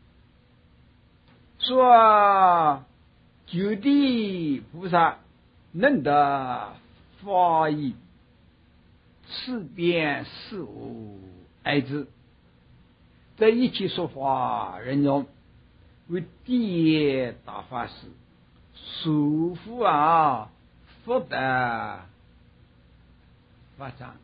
说九地菩萨能得法义，此边事无碍之，在一切说法人中，为第一大法师，束缚啊福德法藏。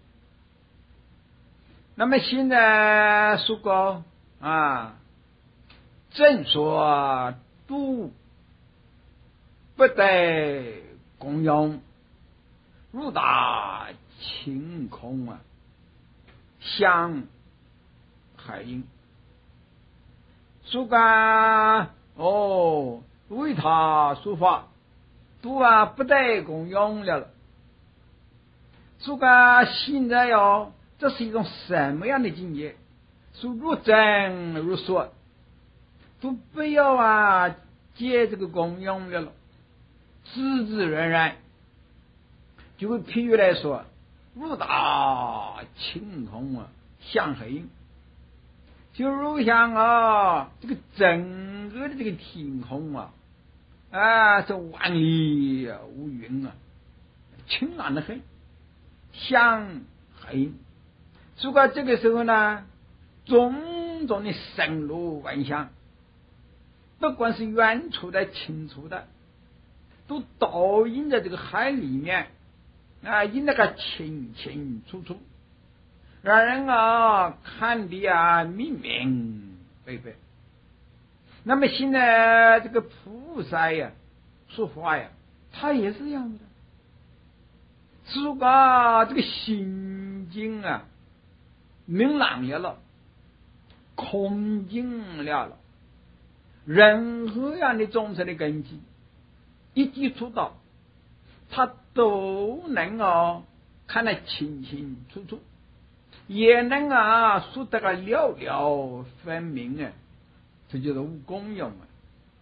那么现在说过啊，正说度不得功用，如大晴空啊，像海鹰。说个哦，为他说法，都啊不得功用了。说个现在哟，这是一种什么样的境界？说如真如说，都不要啊接这个功用了，自自然然。就譬如来说，如大晴空啊，像海鹰。就如像啊，这个整个的这个天空啊，啊，这万里无云啊，晴朗的很，像海鹰。如果这个时候呢，种种的声如万象，不管是远处的、近处的，都倒映在这个海里面啊，映得个清清楚楚，让人啊看的啊明明白白。那么现在这个菩萨呀说法呀，他也是这样的。如果这个心境啊明朗了了，空净了了，任何样的众生的根基一接触到，他都能啊看得清清楚楚，也能啊说得个了了分明啊，这就是无功用啊。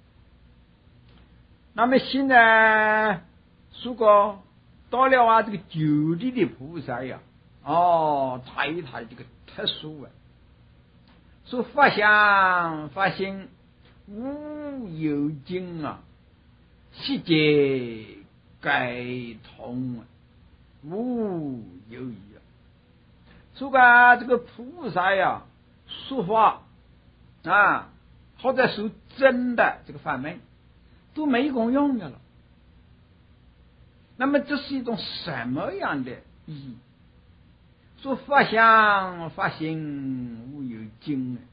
那么现在如果到了啊这个九地的菩萨呀，哦，他有他这个特殊啊，说法相法性无有尽啊，悉皆该通啊，无有异啊。说个这个菩萨呀说法啊， 或者属真的这个法门都没功用的了。那么这是一种什么样的意义？说法相法性无有经啊，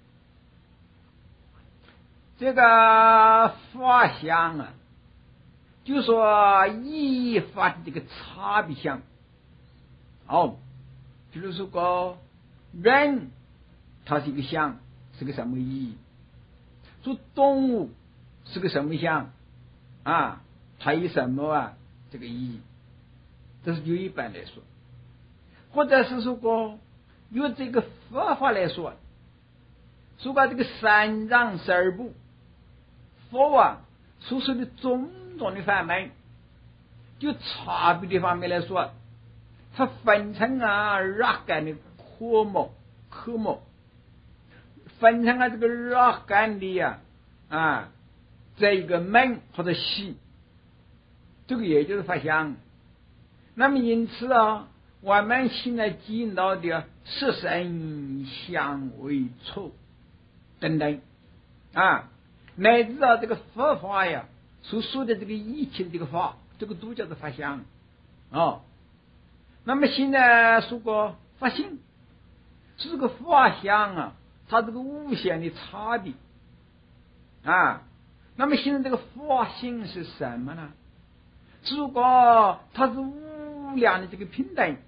这个法相啊，就说意义法的这个差别相。哦，比如说个人，它是一个相，是个什么意义？说动物是个什么相啊？它有什么啊？这个意义？这是就一般来说，或者是说过由这个佛法来说，说把这个三藏十二部佛啊所说的种种的法门，就差别的方面来说，它分成啊若干的科目科目，分成了这个若干的呀啊这个门或者系，这个也就是法相。那么因此啊，我们现在见到的色声香味触等等啊，乃至到这个佛法呀所说的这个一切的这个法，这个都叫做法相哦。那么现在说过法性是这个法相啊，它这个无限的差别啊。那么现在这个法性是什么呢？如果它是无量的这个平等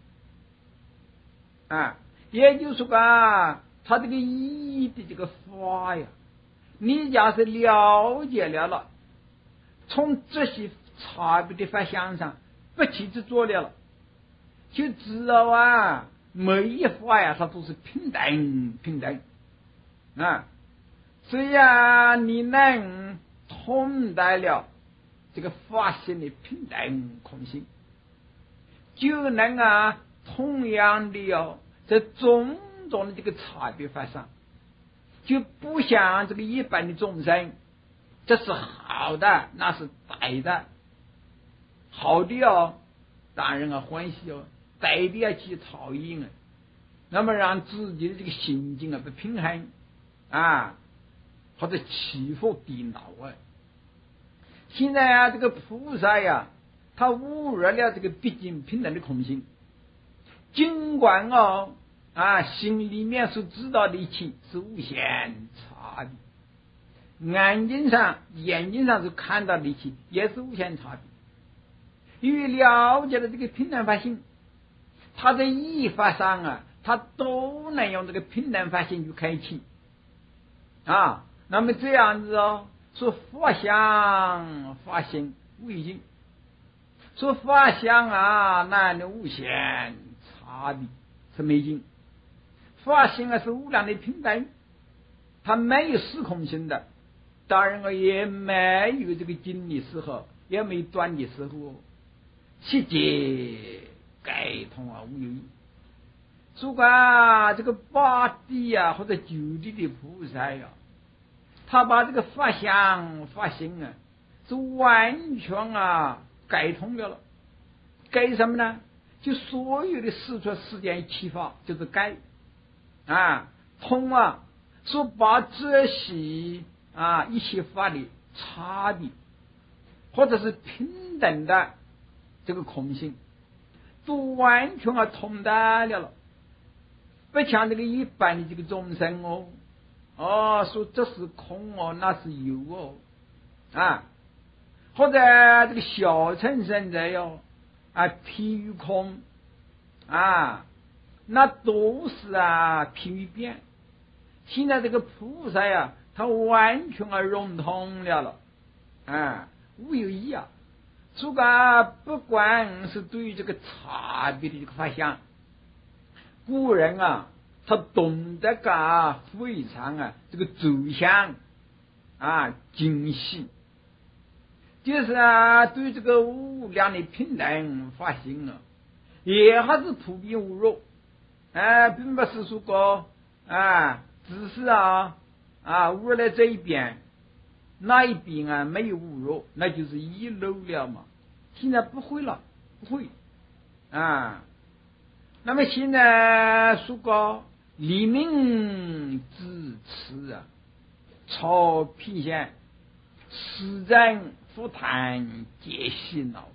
啊，也就是说啊，它这个意义的这个法呀，你要是了解了了，从这些差别的法相上不去执着了了，就知道啊，每一法呀，它都是平等平等啊。只要你能通达了这个法性的平等空性，就能啊同样的哦，在种种的这个差别法上，就不像这个一般的众生，这是好的，那是歹的，好的哦，当然啊欢喜哦，歹的要去讨厌啊，那么让自己的这个心境啊不平衡啊，或者起伏低恼啊。现在啊，这个菩萨呀，他悟入了这个毕竟平等的空性，尽管哦啊，心里面所知道的一切是无限差别，眼睛上眼睛上所看到的一切也是无限差别。因为了解了这个平等法性，他在依法上啊，他都能用这个平等法性去开启啊。那么这样子哦，说法相法性无有尽，说法相啊，那的无限差别是没尽，法性啊是无量的平等，它没有失空性的，当然啊也没有这个经的时候，也没断的时候，悉皆该通啊无有异。如果这个八地啊或者九地的菩萨呀，他把这个法相法性啊是完全啊改通了了。改什么呢？就所有的事出世间七法就是改啊通啊，说把这些啊一些法的差别或者是平等的这个空性都完全啊通达了了，不像这个一般的这个众生哦哦，说这是空哦，那是有哦啊，或者这个小乘生者哟啊，譬喻空啊，那都是啊譬喻变。现在这个菩萨呀，他完全啊融通了了啊，无有异啊。如果不管是对于这个差别的这个法相，古人啊，他懂得个非常啊这个走向啊精细，就是啊对这个无量的平等法性啊，也还是普遍无入啊，并不是说过啊，只是啊啊误了这一边，那一边啊没有误入，那就是遗漏了嘛。现在不会了，不会啊。那么现在说过黎明之词啊， 朝品相，实证复谈皆洗脑。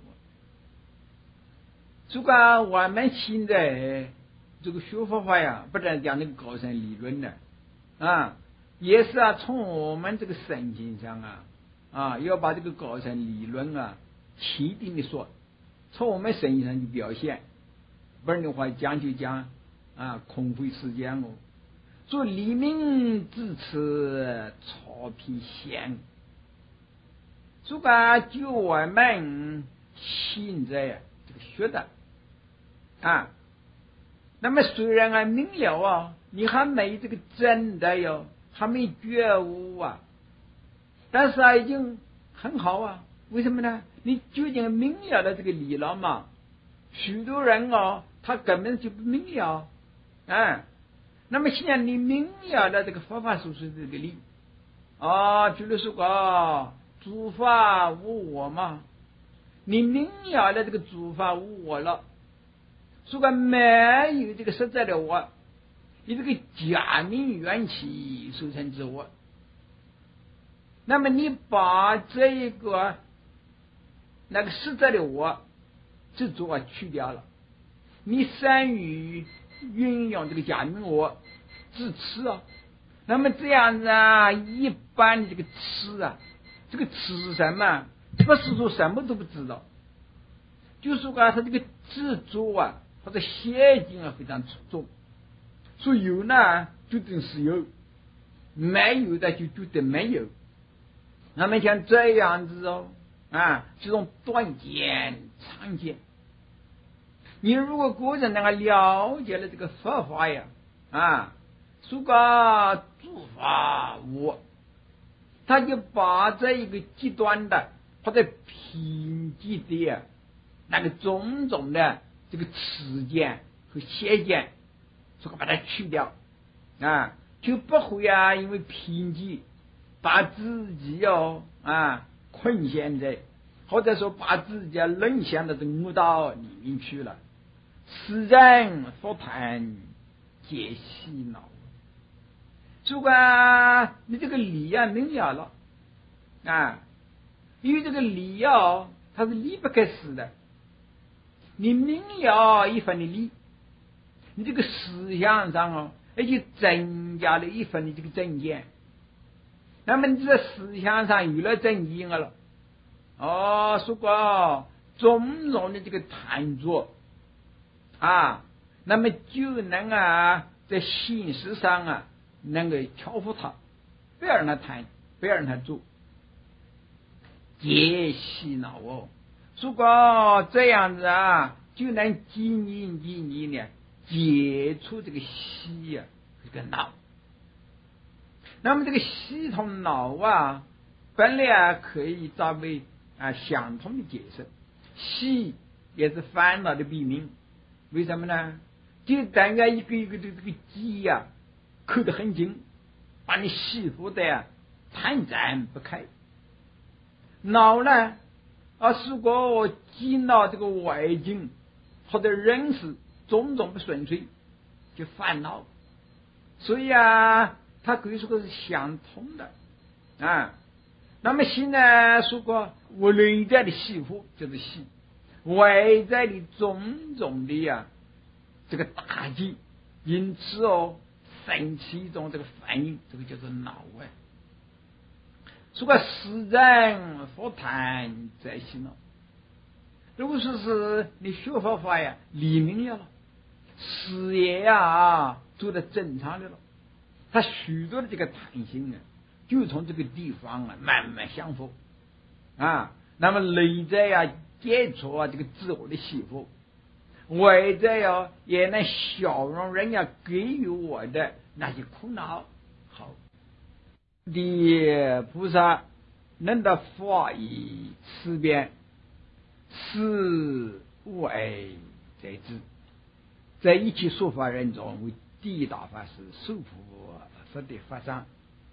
如果我们现在这个学佛法呀，不但讲那个高深理论的啊，也是啊，从我们这个圣经上啊啊，要把这个高深理论啊，确定的说，从我们圣经上去表现，不然的话讲就讲啊，空费时间哦。做黎明之词，朝品相。如果就我们现在呀，这个学的啊，那么虽然啊明了啊，你还没这个真的哟，还没觉悟啊，但是啊已经很好啊。为什么呢？你究竟明了的这个理了嘛？许多人哦，他根本就不明了啊。那么现在你明了的这个佛法所说的这个理啊，就是说啊，诸法无我嘛。你明了的这个诸法无我了，如果没有这个实在的我，你这个假名缘起所成之我，那么你把这一个那个实在的我执着啊去掉了，你善于运用这个假名我自持啊，那么这样子啊，一般这个痴啊，这个痴是什么？不是说什么都不知道，就是说啊，他这个执着啊，他的陷阱啊非常重，所以有呢就等是有，没有的就觉得没有。那么像这样子哦啊，这种短见长见。你如果个人能够了解了这个佛法呀啊，如果诸法无，他就把这一个极端的或者贫瘠的啊那个种种的这个持见和邪见，这个把它去掉啊，就不会啊因为贫瘠把自己哦啊困陷在，或者说把自己啊沦陷到这恶道里面去了。实证佛谈皆洗脑。如果你这个理啊明了了啊，因为这个理啊它是离不开事的，你明了一份的理，你这个思想上哦，而且增加了一份的这个正见，那么你这思想上有了正见了哦，说过种种的这个贪着啊，那么就能啊在形式上啊能够调伏他，不要让他贪，不要让他做，皆洗脑哦。如果这样子啊，就能经营经营呢，解除这个洗啊这个脑。那么这个系统脑啊，本来啊可以作为啊相同的解释，洗也是烦恼的笔名。为什么呢？就等于一个一个的这个鸡呀、啊，扣得很紧，把你吸附的呀、啊、贪展不开。脑呢，啊，如果见到这个外境或者人事种种不顺遂，就烦恼。所以啊，它可以说是相通的啊。那么现在说过我内在的吸附就是吸，外在的种种的呀、啊、这个打击，因此哦生起一种这个反应，这个叫做脑啊。如果实证佛谈在心了，如果说是你学佛法呀理明了了，事业呀做得正常的了，他许多的这个弹性啊就从这个地方啊慢慢降伏啊，那么内在呀解除啊这个自我的吸附，外在呀也能消融人家给予我的那些苦恼。好，的菩萨能得法以思辨，是无碍在之，在一切说法人中为第一大法师，受普佛的法上。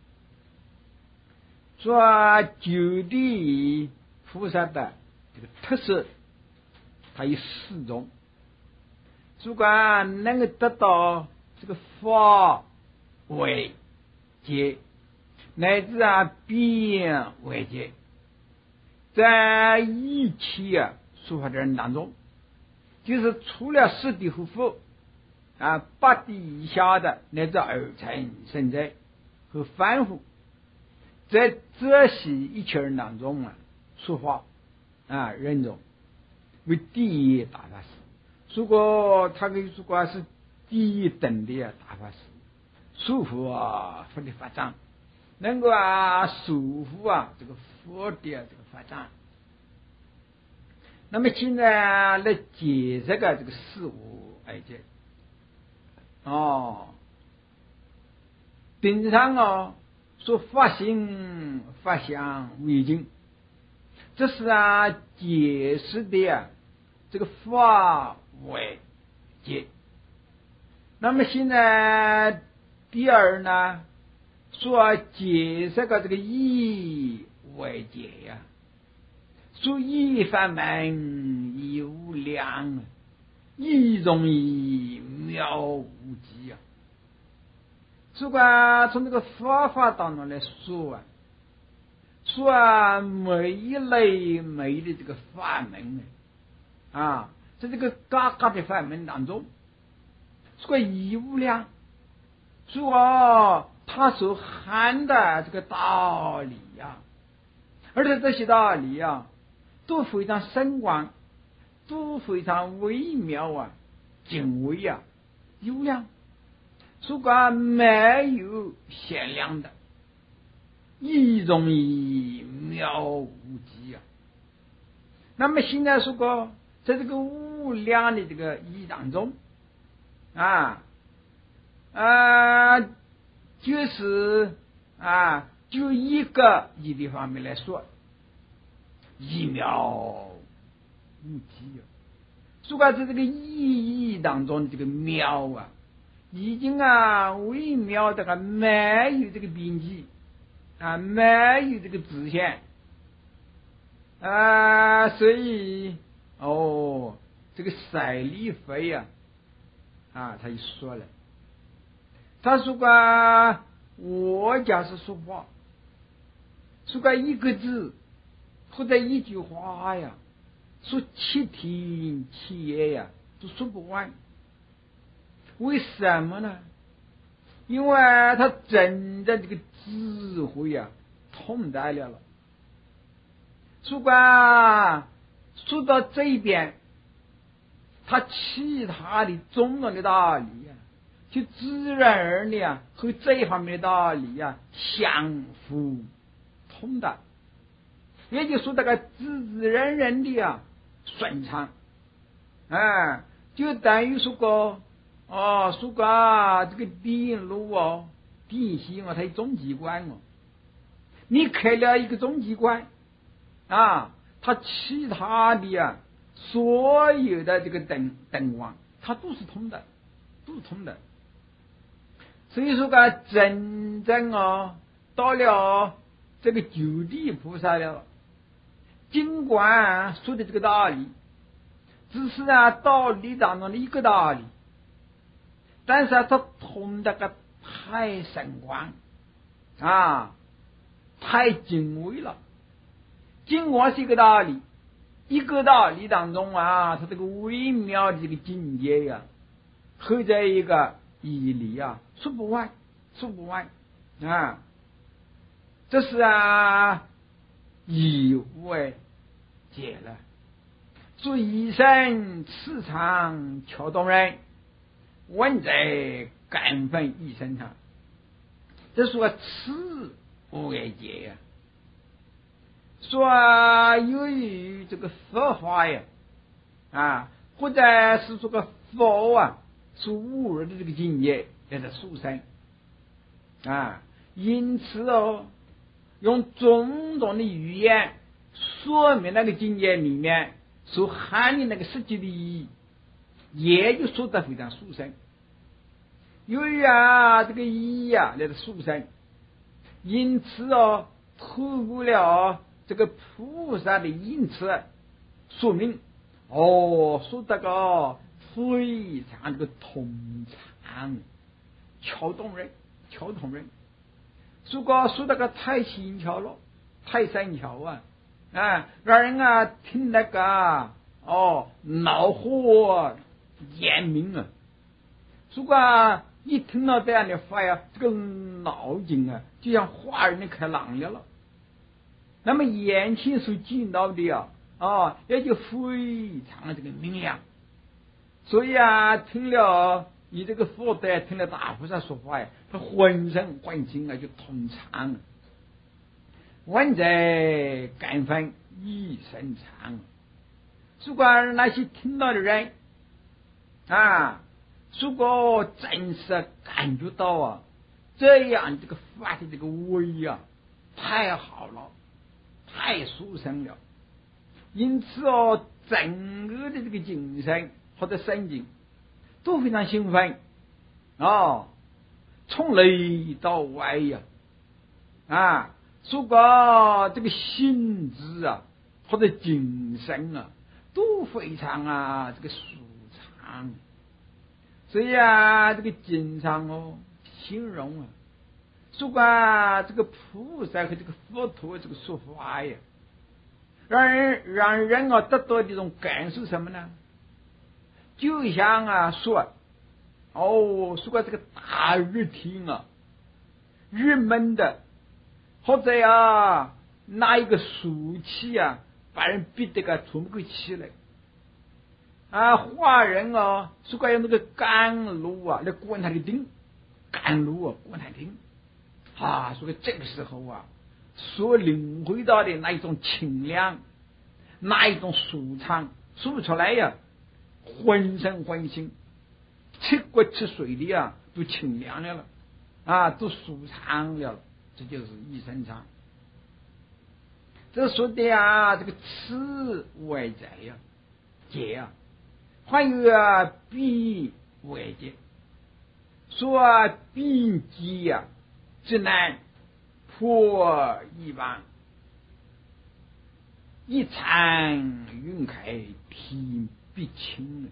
说九地菩萨的这个特色，它有四种。如果能够得到这个法为解， 乃至啊变为界，在一切啊书法的人当中，就是除了四地夫妇啊八地以下的乃至二乘圣者和凡夫，在这些一切人当中啊，书法啊人中为第一大法师。如果他可以说是第一等的啊大法师，束缚啊佛的法藏，能够啊束缚啊这个佛的这个法藏。那么现在来解这个这个事物而解哦，顶上哦说法性法相为经，这是啊解释的啊这个法为解。那么现在第二呢，说解释个这个义为解呀、啊，说义法门义无量，义容易妙无极啊。如果从这个佛法当中来说啊，说啊每一类每一类这个法门啊，在这个各个的法门当中，说义无量，说他所含的这个道理呀、啊，而且这些道理啊都非常深广，都非常微妙啊，精微啊，有量，如果没有限量的，义容易妙无极啊。那么现在如果在这个无量的这个义当中啊啊，就是啊，就一个义的方面来说，义妙无极啊。如果在这个意义当中的这个妙啊，已经啊微妙的个没有这个边际啊，没有这个直线啊，所以哦，这个赛利菲呀啊，他就说了，他说过我假是说话，说过一个字或者一句话呀，说七天七夜呀都说不完。为什么呢？因为他真的这个智慧啊通达了了。如果说到这一边，他其他的种种的道理啊，就自然而然啊和这一方面的道理啊相互通达，也就是说这个自自然然的啊顺畅，啊，就等于说个哦，说个啊这个电路哦，电线哦，它有总机关哦，你开了一个总机关啊，它其他的啊所有的这个灯灯光，它都是通的，都是通的。所以说个真正哦到了这个九地菩萨了，尽管说的这个道理只是啊道理当中的一个道理，但是啊它通的个太深广啊，太精微了。尽管是一个道理，一个道理当中啊，它这个微妙的这个境界呀、啊，合在一个义理啊，说不完，说不完啊。这是啊，以为解了。说一生磁场敲动人，问在感分一生上。这说此无为解呀、啊。说、啊、由于这个佛法呀，啊，或者是说个佛啊，是无二的这个境界，叫做殊胜啊，因此哦，用种种的语言说明那个境界里面所含的那个实际的意义，也就说得非常殊胜。由于啊这个意义啊，那个殊胜，因此哦，透过了这个菩萨的因此说明哦，说这个非常这个通畅，敲动人，敲动人。 如果说那个太新巧了，太善巧啊，啊，让人啊听那个哦恼火严明啊。如果一听到这样的话呀，这个脑筋啊，就像化人的开朗了了。那么眼前所见到的啊，哦，也就非常这个明亮。所以啊，听了你这个佛德，听了大菩萨说话呀，他浑身欢心啊，就通畅。万载感分一生长。如果那些听到的人啊，如果真实感觉到啊，这样这个法的这个威啊，太好了，太殊胜了。因此哦，整个的这个精神或者神经都非常兴奋哦，从内到外呀啊，如果这个心智啊或者精神啊都非常啊这个舒畅。所以啊，这个经常哦形容啊，如果这个菩萨和这个佛陀这个说法呀，让人让人啊得到这种感受什么呢？就像啊说哦，说过这个大热天啊，热闷的，或者呀拿一个暑气啊，把人逼得个喘不过气来。啊，华人啊，如果用那个甘露啊来灌他的顶，甘露啊灌他的顶，啊，所以这个时候啊，所领会到的那一种清凉，那一种舒畅，说不出来呀，浑身欢心，吃过吃水的啊，都清凉了了，啊，都舒畅了了，这就是一生长。这说的啊，这个此外在呀，解啊。还有啊，必外界，说啊，必机呀，之难破一般，一禅云开，天必清。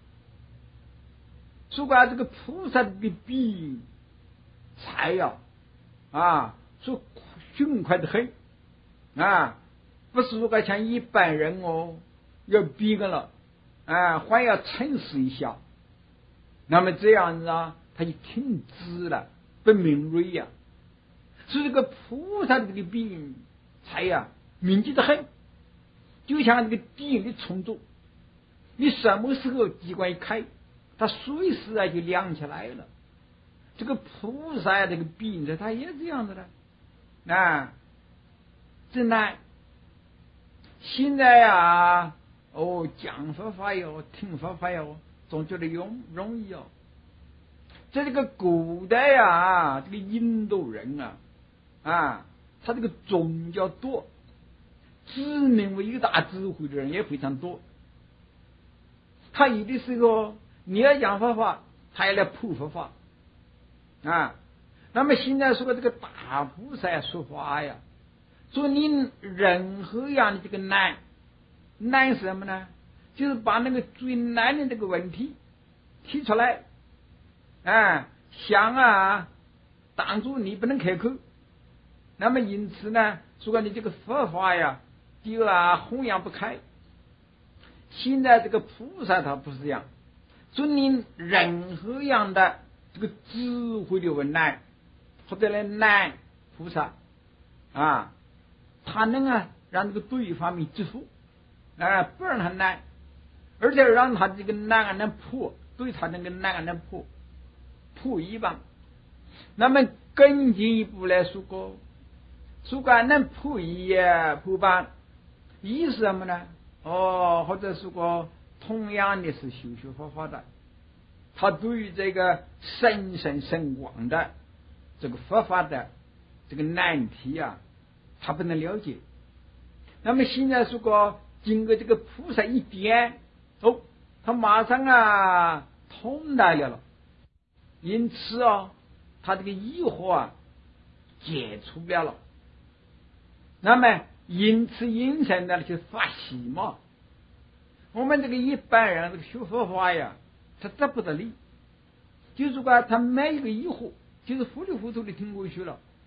说过这个菩萨的笔才呀，啊，说迅快的很啊，不是说像一般人哦，要逼个了。啊，还要诚实一下，那么这样子啊，他就挺直了，不敏锐呀、啊。所以这个菩萨的这个笔才呀，敏捷的很，就像这个电的充足，你什么时候机关一开，它随时啊就亮起来了。这个菩萨这个笔呢，它也这样子的啊，真难。现在呀。哦，讲佛法哟，听佛法哟，总觉得容容易哦。在这个古代啊，这个印度人啊，啊，他这个宗教多，自命为一个大智慧的人也非常多。他有的时候你要讲佛法，他要来普佛法啊。那么现在说的这个大菩萨说法呀，说你任何样的这个难。难是什么呢？就是把那个最难的这个问题提出来，啊，想啊，挡住你不能开口。那么因此呢，如果你这个佛法呀，就啊弘扬不开。现在这个菩萨他不是这样，说你任何样的这个智慧的问难，或者来难菩萨啊，他能啊让这个对方面支付。啊，不让他难，而且让他这个难啊能破，对他那个难啊能破，破一半。那么更进一步来说过，如果能破一破半，一是什么呢？哦，或者说过同样的是修学佛法的，他对于这个神圣神广的这个佛法的这个难题啊，他不能了解。那么现在说过。经过这个菩萨一点，哦，他马上啊通达了了，因此啊，他这个疑惑啊解除不了了。那么因此引生的那些法喜嘛，我们这个一般人这个学佛法呀，他得不得力，就是说他没一个疑惑，就是糊里糊涂的听过去了。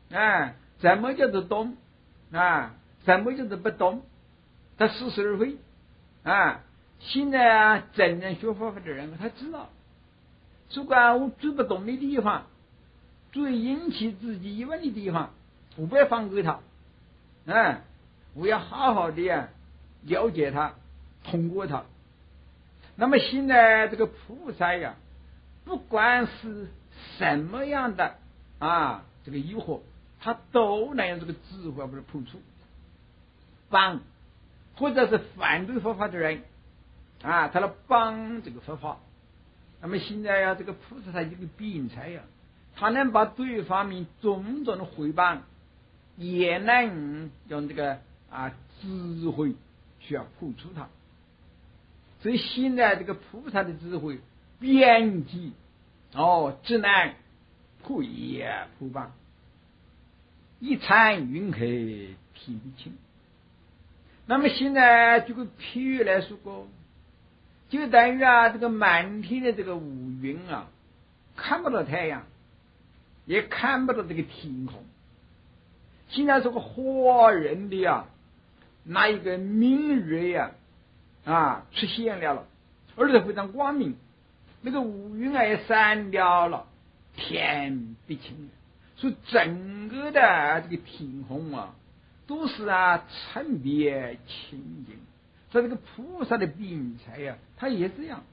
啊，什么叫做懂啊？什么叫做不懂？他似是而非啊。现在啊，真正学佛法的人，他知道，如果我最不懂的地方，最引起自己疑问的地方，我不要放给他，嗯，我要好好的呀了解他，通过他。那么现在这个菩萨呀，不管是什么样的啊这个疑惑，他都能用这个智慧把它破除，帮或者是反对佛法的人啊，他来帮这个佛法。那么现在呀，这个菩萨他这个辩才呀，他能把对方面种种的诽谤，也能用这个啊智慧去要破除它。所以现在这个菩萨的智慧遍及哦，只能破业破谤，一参云开天地清。那么现在这个譬喻来说过，就等于啊这个满天的这个乌云啊，看不到太阳，也看不到这个天空。现在这个火人的呀，那一个明日呀啊出现了了，而且非常光明，那个乌云啊也散掉了，天地清，所以整个的这个天空啊都是啊层别清净。所以这个菩萨的辩才呀，他也这样。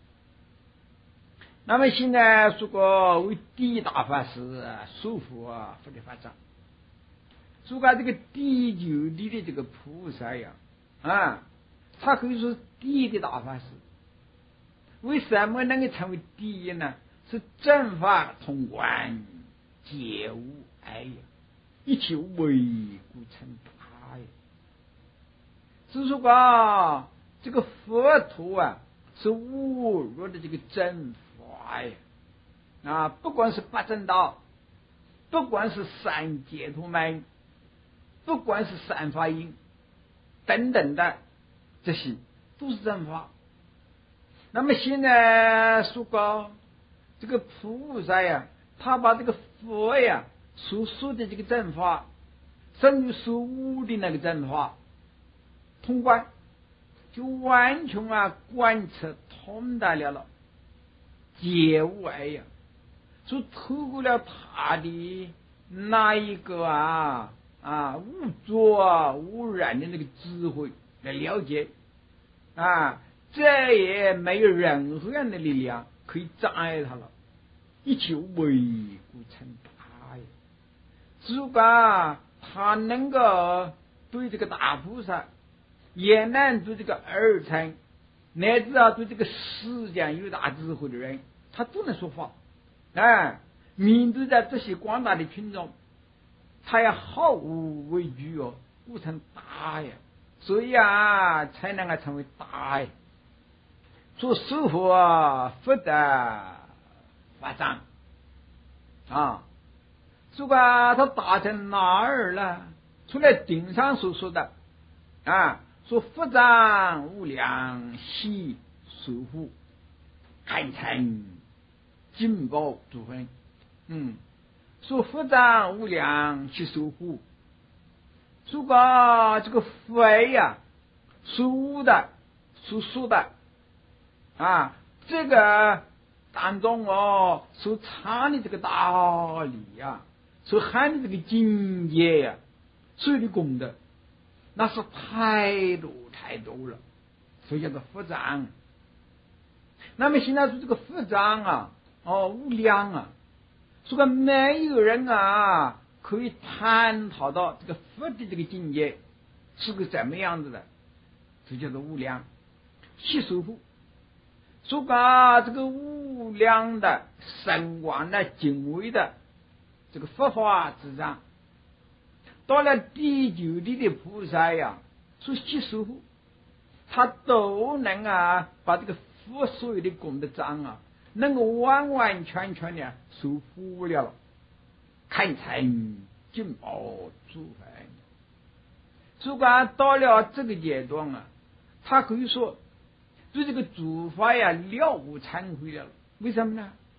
那么现在说过为第一大法师束缚啊佛的法藏，如果这个第九地的这个菩萨呀啊，他可以说是第一的大法师。为什么能够成为第一呢？是正法通关，解无碍呀，一切为故成他呀。是说啊，这个佛陀啊是无入的这个真法呀啊，不管是八正道，不管是三解脱门，不管是三法印等等的，这些都是正法。那么现在说过这个菩萨呀，他把这个佛呀所说的这个正法，甚至所悟的那个正法通关，就完全啊贯彻通达了了，解无碍呀，就透过了他的那一个啊啊无作啊无染的那个智慧来了解啊，这也没有任何样的力量可以障碍他了，一切为故成他呀。如果他能够对这个大菩萨，也能对这个二乘，乃至啊对这个世间有大智慧的人，他都能说法啊。面对着这些广大的群众，他也毫无畏惧哦，故成大呀。所以啊，才能够成为大呀。做师傅啊，佛的法藏啊，如果他达成哪儿了？除了顶上所说的啊，说佛藏无量悉守护，堪称金宝诸分。嗯，说佛藏无量悉守护，如果这个佛呀，所悟的所说的啊，这个当中哦所藏的这个道理呀，所含的这个境界呀，所有的功德，那是太多太多了，所以叫做佛藏。那么现在说这个佛藏啊，哦无量啊，这个没有人啊可以探讨到这个佛的这个境界是个怎么样子的，这叫做无量悉守护。说把这个无量的神广的敬畏的这个佛法之上，到了第九地的菩萨呀，所悉守护，他都能啊把这个佛所有的功德章啊，能够完完全全的守护了，堪称金宝诸分。如果到了这个阶段啊，他可以说对这个诸法呀了无惭愧了。为什么呢？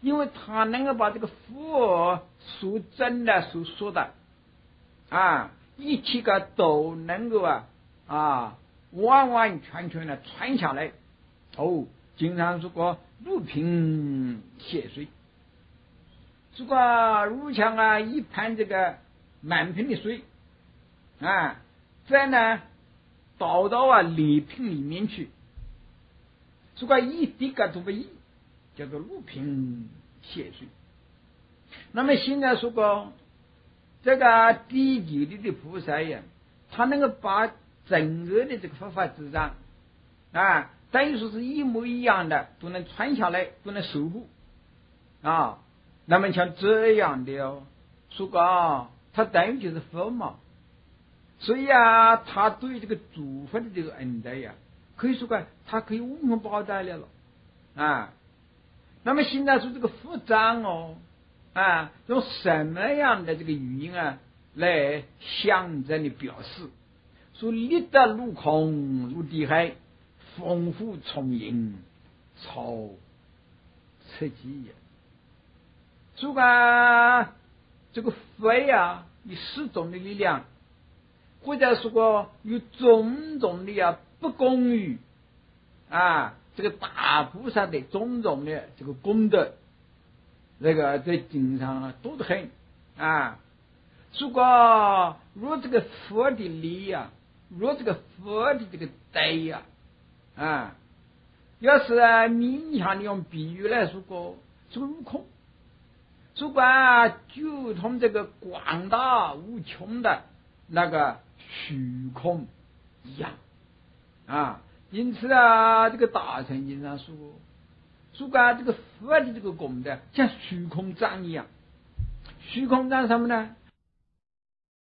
因为他能够把这个福所真的所说的啊，一切个都能够啊啊完完全全的传下来。哦，经常说过如平泻水，如果如像啊一盘这个满瓶的水啊，再呢倒到啊礼瓶里面去，如果一滴个都不一，叫做如平泻水。那么现在说过这个地级里的菩萨呀，他能够把整个的这个佛法之上啊，等于说是一模一样的，都能传下来，都能守护啊。那么像这样的哦，说过啊，他等于就是佛嘛。所以啊，他对这个诸佛的这个恩德呀，可以说过他可以无从报答了了啊。那么现在说这个佛章哦啊，用什么样的这个语音啊来象征的表示？说力得如空如地海，丰富充盈超刺激呀。说个这个佛呀，有四种的力量，或者说过有种种的啊不公于啊这个大菩萨的种种的这个功德，这个在经上啊多得很啊。如果若这个佛的力呀、啊，若这个佛的这个德呀啊，要是啊勉强的用比喻来说过，这个如空，如果啊就同这个广大无穷的那个虚空一样啊。因此啊，这个大乘经上说，如果这个佛的这个功德像虚空藏一样，虚空藏什么呢？